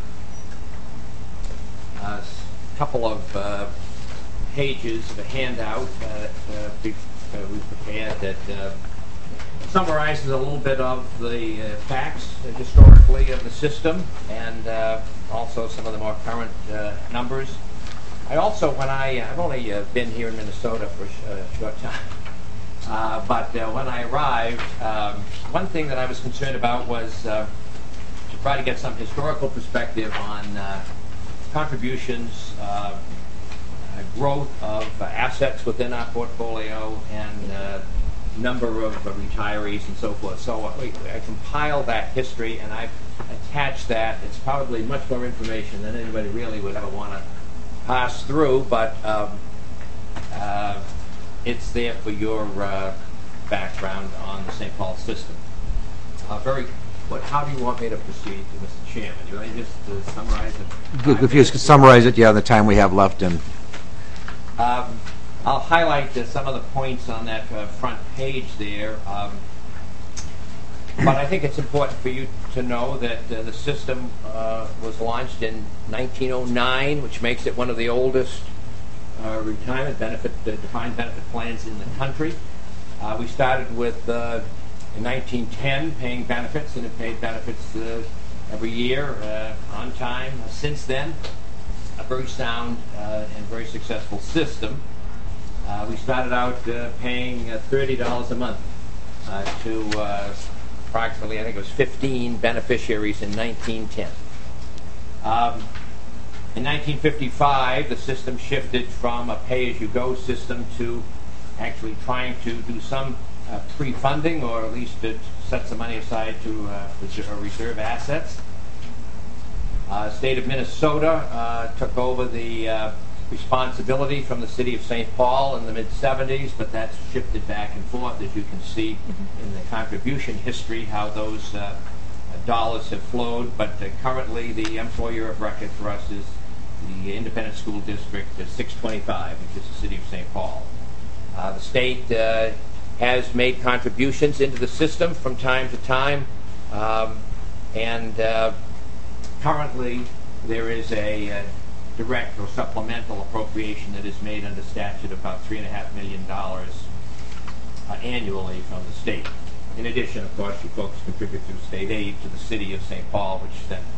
a couple of uh, pages of a handout that uh, we, uh, we prepared that uh, summarizes a little bit of the uh, facts uh, historically of the system, and uh, also some of the more current uh, numbers. I also, when I, I've only uh, been here in Minnesota for a sh uh, short time, uh, but uh, when I arrived, um, one thing that I was concerned about was uh, to try to get some historical perspective on uh, contributions, uh, uh, growth of uh, assets within our portfolio, and uh, number of uh, retirees and so forth. So uh, I compiled that history, and I've attached that. It's probably much more information than anybody really would ever want to pass through, but um, uh, it's there for your uh, background on the Saint Paul system. Uh, very. What? How do you want me to proceed, Mister Chairman? Do you want me just to summarize it? If you could summarize it, yeah, the time we have left, and. Um, I'll highlight uh, some of the points on that uh, front page there, um, but I think it's important for you to know that uh, the system uh, was launched in nineteen oh nine, which makes it one of the oldest uh, retirement benefit, uh, defined benefit plans in the country. Uh, we started with, uh, in nineteen ten, paying benefits, and have paid benefits uh, every year uh, on time. Since then, a very sound uh, and very successful system. Uh, we started out uh, paying uh, thirty dollars a month uh, to uh, approximately, I think it was fifteen beneficiaries in nineteen ten. Um, in nineteen fifty-five, the system shifted from a pay-as-you-go system to actually trying to do some uh, pre-funding, or at least to set some money aside to uh, reserve, reserve assets. Uh, state of Minnesota uh, took over the uh, responsibility from the city of Saint Paul in the mid seventies, but that's shifted back and forth, as you can see mm-hmm. in the contribution history, how those uh, dollars have flowed. But uh, currently, the employer of record for us is the Independent School District uh, six twenty-five, which is the city of Saint Paul. Uh, the state uh, has made contributions into the system from time to time, um, and uh, currently there is a uh, direct or supplemental appropriation that is made under statute of about three and a half million dollars uh, annually from the state. In addition, of course, you folks contribute through state aid to the city of Saint Paul, which then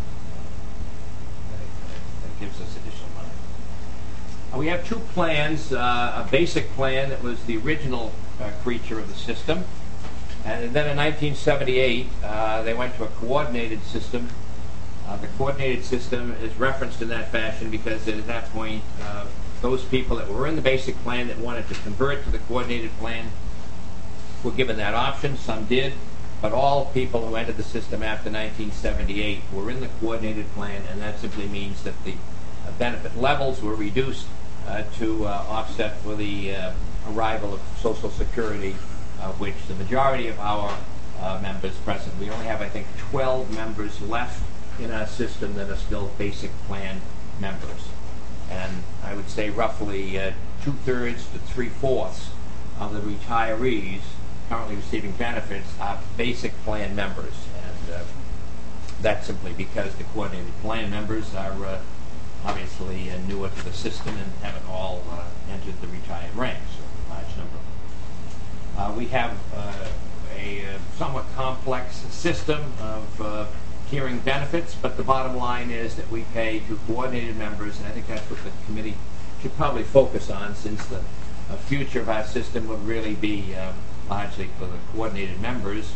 uh, gives us additional money. Uh, we have two plans: uh, a basic plan that was the original uh, creature of the system, and then in nineteen seventy-eight uh, they went to a coordinated system. Uh, the coordinated system is referenced in that fashion because at that point, uh, those people that were in the basic plan that wanted to convert to the coordinated plan were given that option. Some did, but all people who entered the system after nineteen seventy-eight were in the coordinated plan, and that simply means that the uh, benefit levels were reduced uh, to uh, offset for the uh, arrival of Social Security, uh, which the majority of our uh, members present, we only have, I think, twelve members left in our system that are still basic plan members. And I would say roughly uh, two-thirds to three-fourths of the retirees currently receiving benefits are basic plan members. And uh, that's simply because the coordinated plan members are uh, obviously uh, newer to the system and haven't all uh, entered the retired ranks, a large number. Uh, we have uh, a uh, somewhat complex system of uh, tiering benefits, but the bottom line is that we pay to coordinated members, and I think that's what the committee should probably focus on, since the uh, future of our system would really be um, largely for the coordinated members.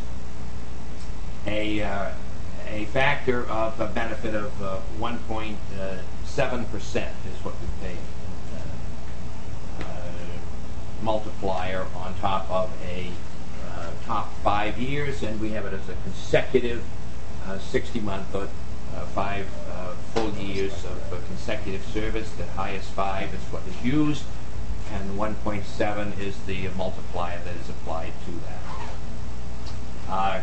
A, uh, a factor of a benefit of uh, one point seven percent is what we pay. Uh, uh, multiplier on top of a uh, top five years, and we have it as a consecutive Uh, sixty month or uh, five uh, full years of uh, consecutive service. The highest five is what is used, and one point seven is the multiplier that is applied to that. Uh,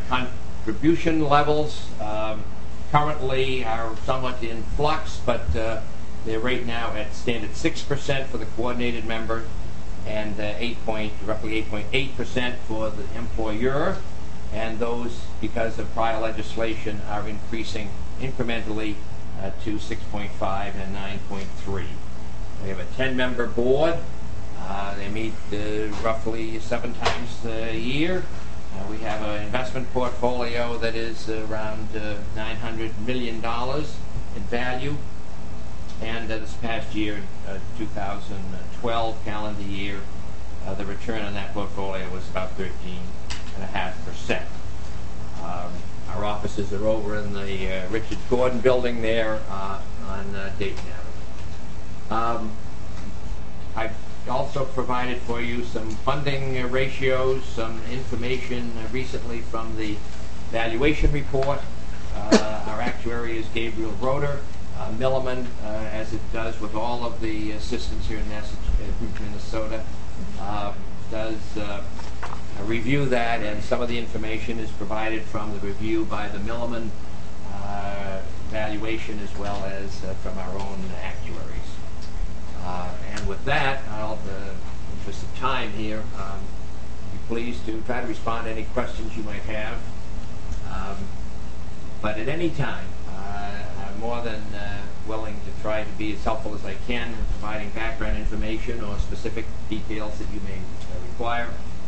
contribution levels um, currently are somewhat in flux, but uh, they're right now at standard six percent for the coordinated member, and uh, eight point roughly eight point eight percent for the employer, and those, because of prior legislation, are increasing incrementally uh, to six point five and nine point three. We have a ten-member board. Uh, they meet uh, roughly seven times a year. Uh, we have an investment portfolio that is around uh, nine hundred million dollars in value. And uh, this past year, uh, two thousand twelve calendar year, uh, the return on that portfolio was about thirteen point five percent. Um, our offices are over in the uh, Richard Gordon building there uh, on uh, Dayton Avenue. Um, I've also provided for you some funding uh, ratios, some information uh, recently from the valuation report. Uh, our actuary is Gabriel Roeder. Uh, Milliman, uh, as it does with all of the uh, systems here in Minnesota, uh, does uh, review that, and some of the information is provided from the review by the Milliman uh, valuation, as well as uh, from our own actuaries. Uh, and with that, I'll, uh, in the interest of time here, um, be pleased to try to respond to any questions you might have. Um, but at any time, more than uh, willing to try to be as helpful as I can in providing background information or specific details that you may uh, require.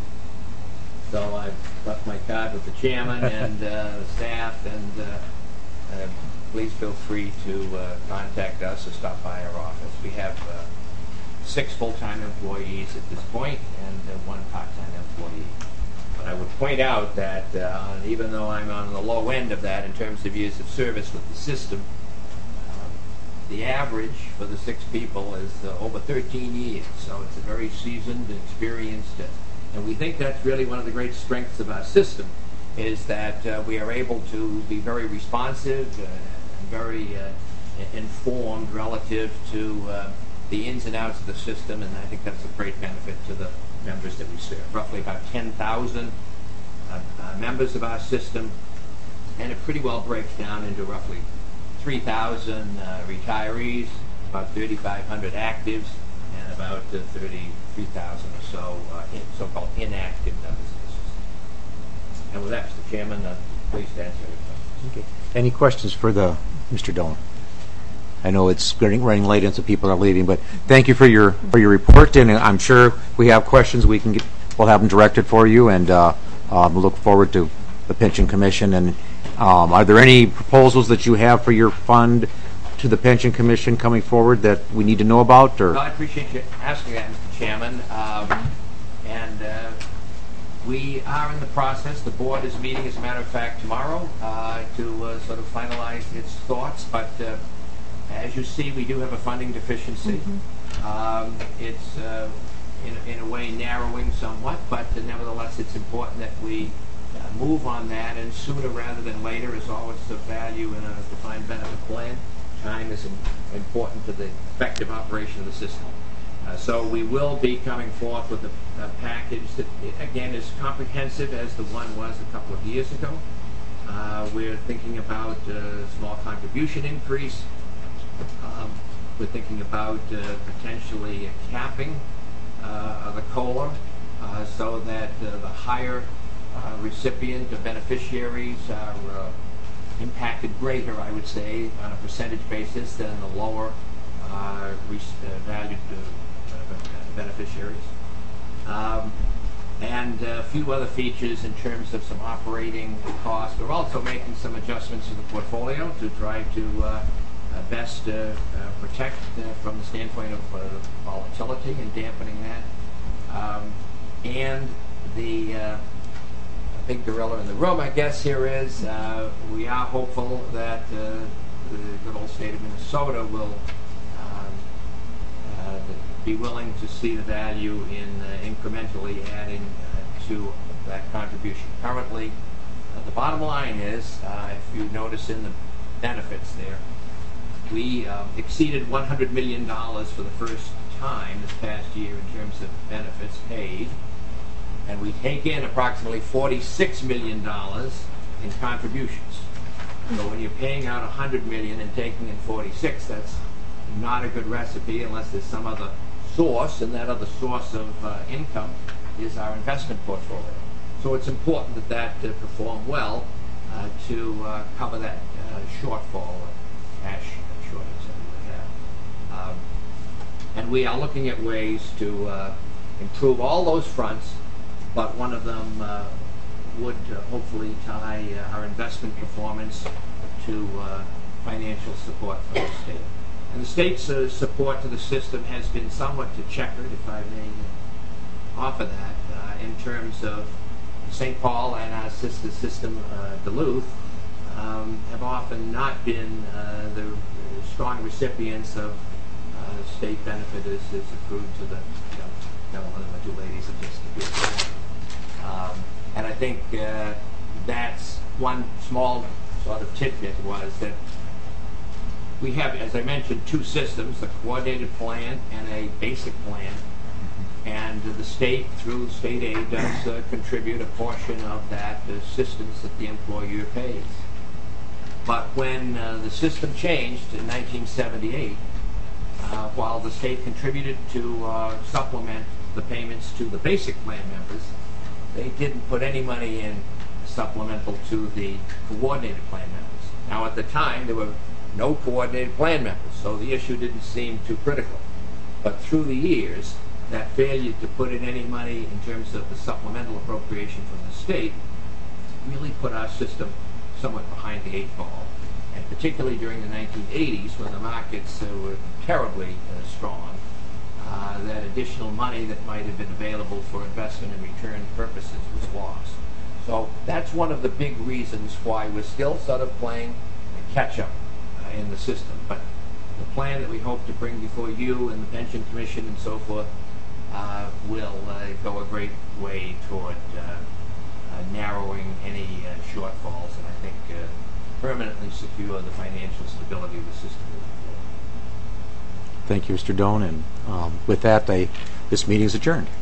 So I've left my card with the chairman and uh, the staff, and uh, uh, please feel free to uh, contact us or stop by our office. We have uh, six full-time employees at this point and uh, one part-time employee. But I would point out that uh, even though I'm on the low end of that in terms of years of service with the system, the average for the six people is uh, over thirteen years, so it's a very seasoned, experienced, uh, and we think that's really one of the great strengths of our system, is that uh, we are able to be very responsive uh, and very uh, informed relative to uh, the ins and outs of the system, and I think that's a great benefit to the members that we serve. Roughly about ten thousand uh, uh, members of our system, and it pretty well breaks down into roughly three thousand uh, retirees, about thirty-five hundred actives, and about uh, thirty-three thousand or so uh, in, so-called inactive members of the system. And with that, Mister Chairman, uh, please answer any questions. Okay. Any questions for the Mister Dolan? I know it's getting running late and so people are leaving, but thank you for your for your report, and I'm sure we have questions we can get. We'll have them directed for you, and uh, um, look forward to the Pension Commission. And um, are there any proposals that you have for your fund to the Pension Commission coming forward that we need to know about? Or well, I appreciate you asking that, Mister Chairman. Um, and uh, we are in the process. The board is meeting, as a matter of fact, tomorrow uh, to uh, sort of finalize its thoughts. But uh, as you see, we do have a funding deficiency. Mm-hmm. um, it's uh, in, in a way narrowing somewhat, but uh, nevertheless, it's important that we uh, move on that, and sooner rather than later is always the value in a defined benefit plan. Time is im- important to the effective operation of the system. Uh, so we will be coming forth with a, a package that, again, is comprehensive as the one was a couple of years ago. Uh, we're thinking about a small contribution increase. Um, we're thinking about uh, potentially a capping uh, of the COLA uh, so that uh, the higher uh, recipient or beneficiaries are uh, impacted greater, I would say, on a percentage basis than the lower uh, re- uh, valued uh, beneficiaries. Um, and a few other features in terms of some operating costs. We're also making some adjustments to the portfolio to try to uh, Uh, best uh, uh, protect uh, from the standpoint of uh, volatility and dampening that. Um, and the uh, big gorilla in the room, I guess, here is uh, we are hopeful that uh, the good old state of Minnesota will um, uh, be willing to see the value in uh, incrementally adding uh, to that contribution. Currently, uh, the bottom line is, uh, if you notice in the benefits there, we um, exceeded one hundred million dollars for the first time this past year in terms of benefits paid, and we take in approximately forty-six million dollars in contributions. So when you're paying out one hundred million dollars and taking in forty-six, that's not a good recipe unless there's some other source, and that other source of uh, income is our investment portfolio. So it's important that that uh, perform well uh, to uh, cover that uh, shortfall or cash shortage that we would have. Um, and we are looking at ways to uh, improve all those fronts, but one of them uh, would uh, hopefully tie uh, our investment performance to uh, financial support from the state. And the state's uh, support to the system has been somewhat checkered, if I may offer that, uh, in terms of Saint Paul and our sister system, uh, Duluth, um, have often not been uh, the strong recipients of uh, state benefit as is accrued to the you know, gentleman and the two ladies that just appeared. Um, and I think uh, that's one small sort of tidbit was that we have, as I mentioned, two systems, a coordinated plan and a basic plan. And uh, the state, through state aid, does uh, contribute a portion of that assistance that the employer pays. But when uh, the system changed in nineteen seventy-eight, uh, while the state contributed to uh, supplement the payments to the basic plan members, they didn't put any money in supplemental to the coordinated plan members. Now, at the time, there were no coordinated plan members, so the issue didn't seem too critical. But through the years, that failure to put in any money in terms of the supplemental appropriation from the state really put our system somewhat behind the eight ball. And particularly during the nineteen eighties, when the markets uh, were terribly uh, strong, uh, that additional money that might have been available for investment and return purposes was lost. So that's one of the big reasons why we're still sort of playing catch-up uh, in the system. But the plan that we hope to bring before you and the Pension Commission and so forth uh, will uh, go a great way toward uh, uh, narrowing any uh, shortfalls, and I think uh, permanently secure the financial stability of the system moving forward. Thank you, Mister Doan, and um, with that, I, this meeting is adjourned.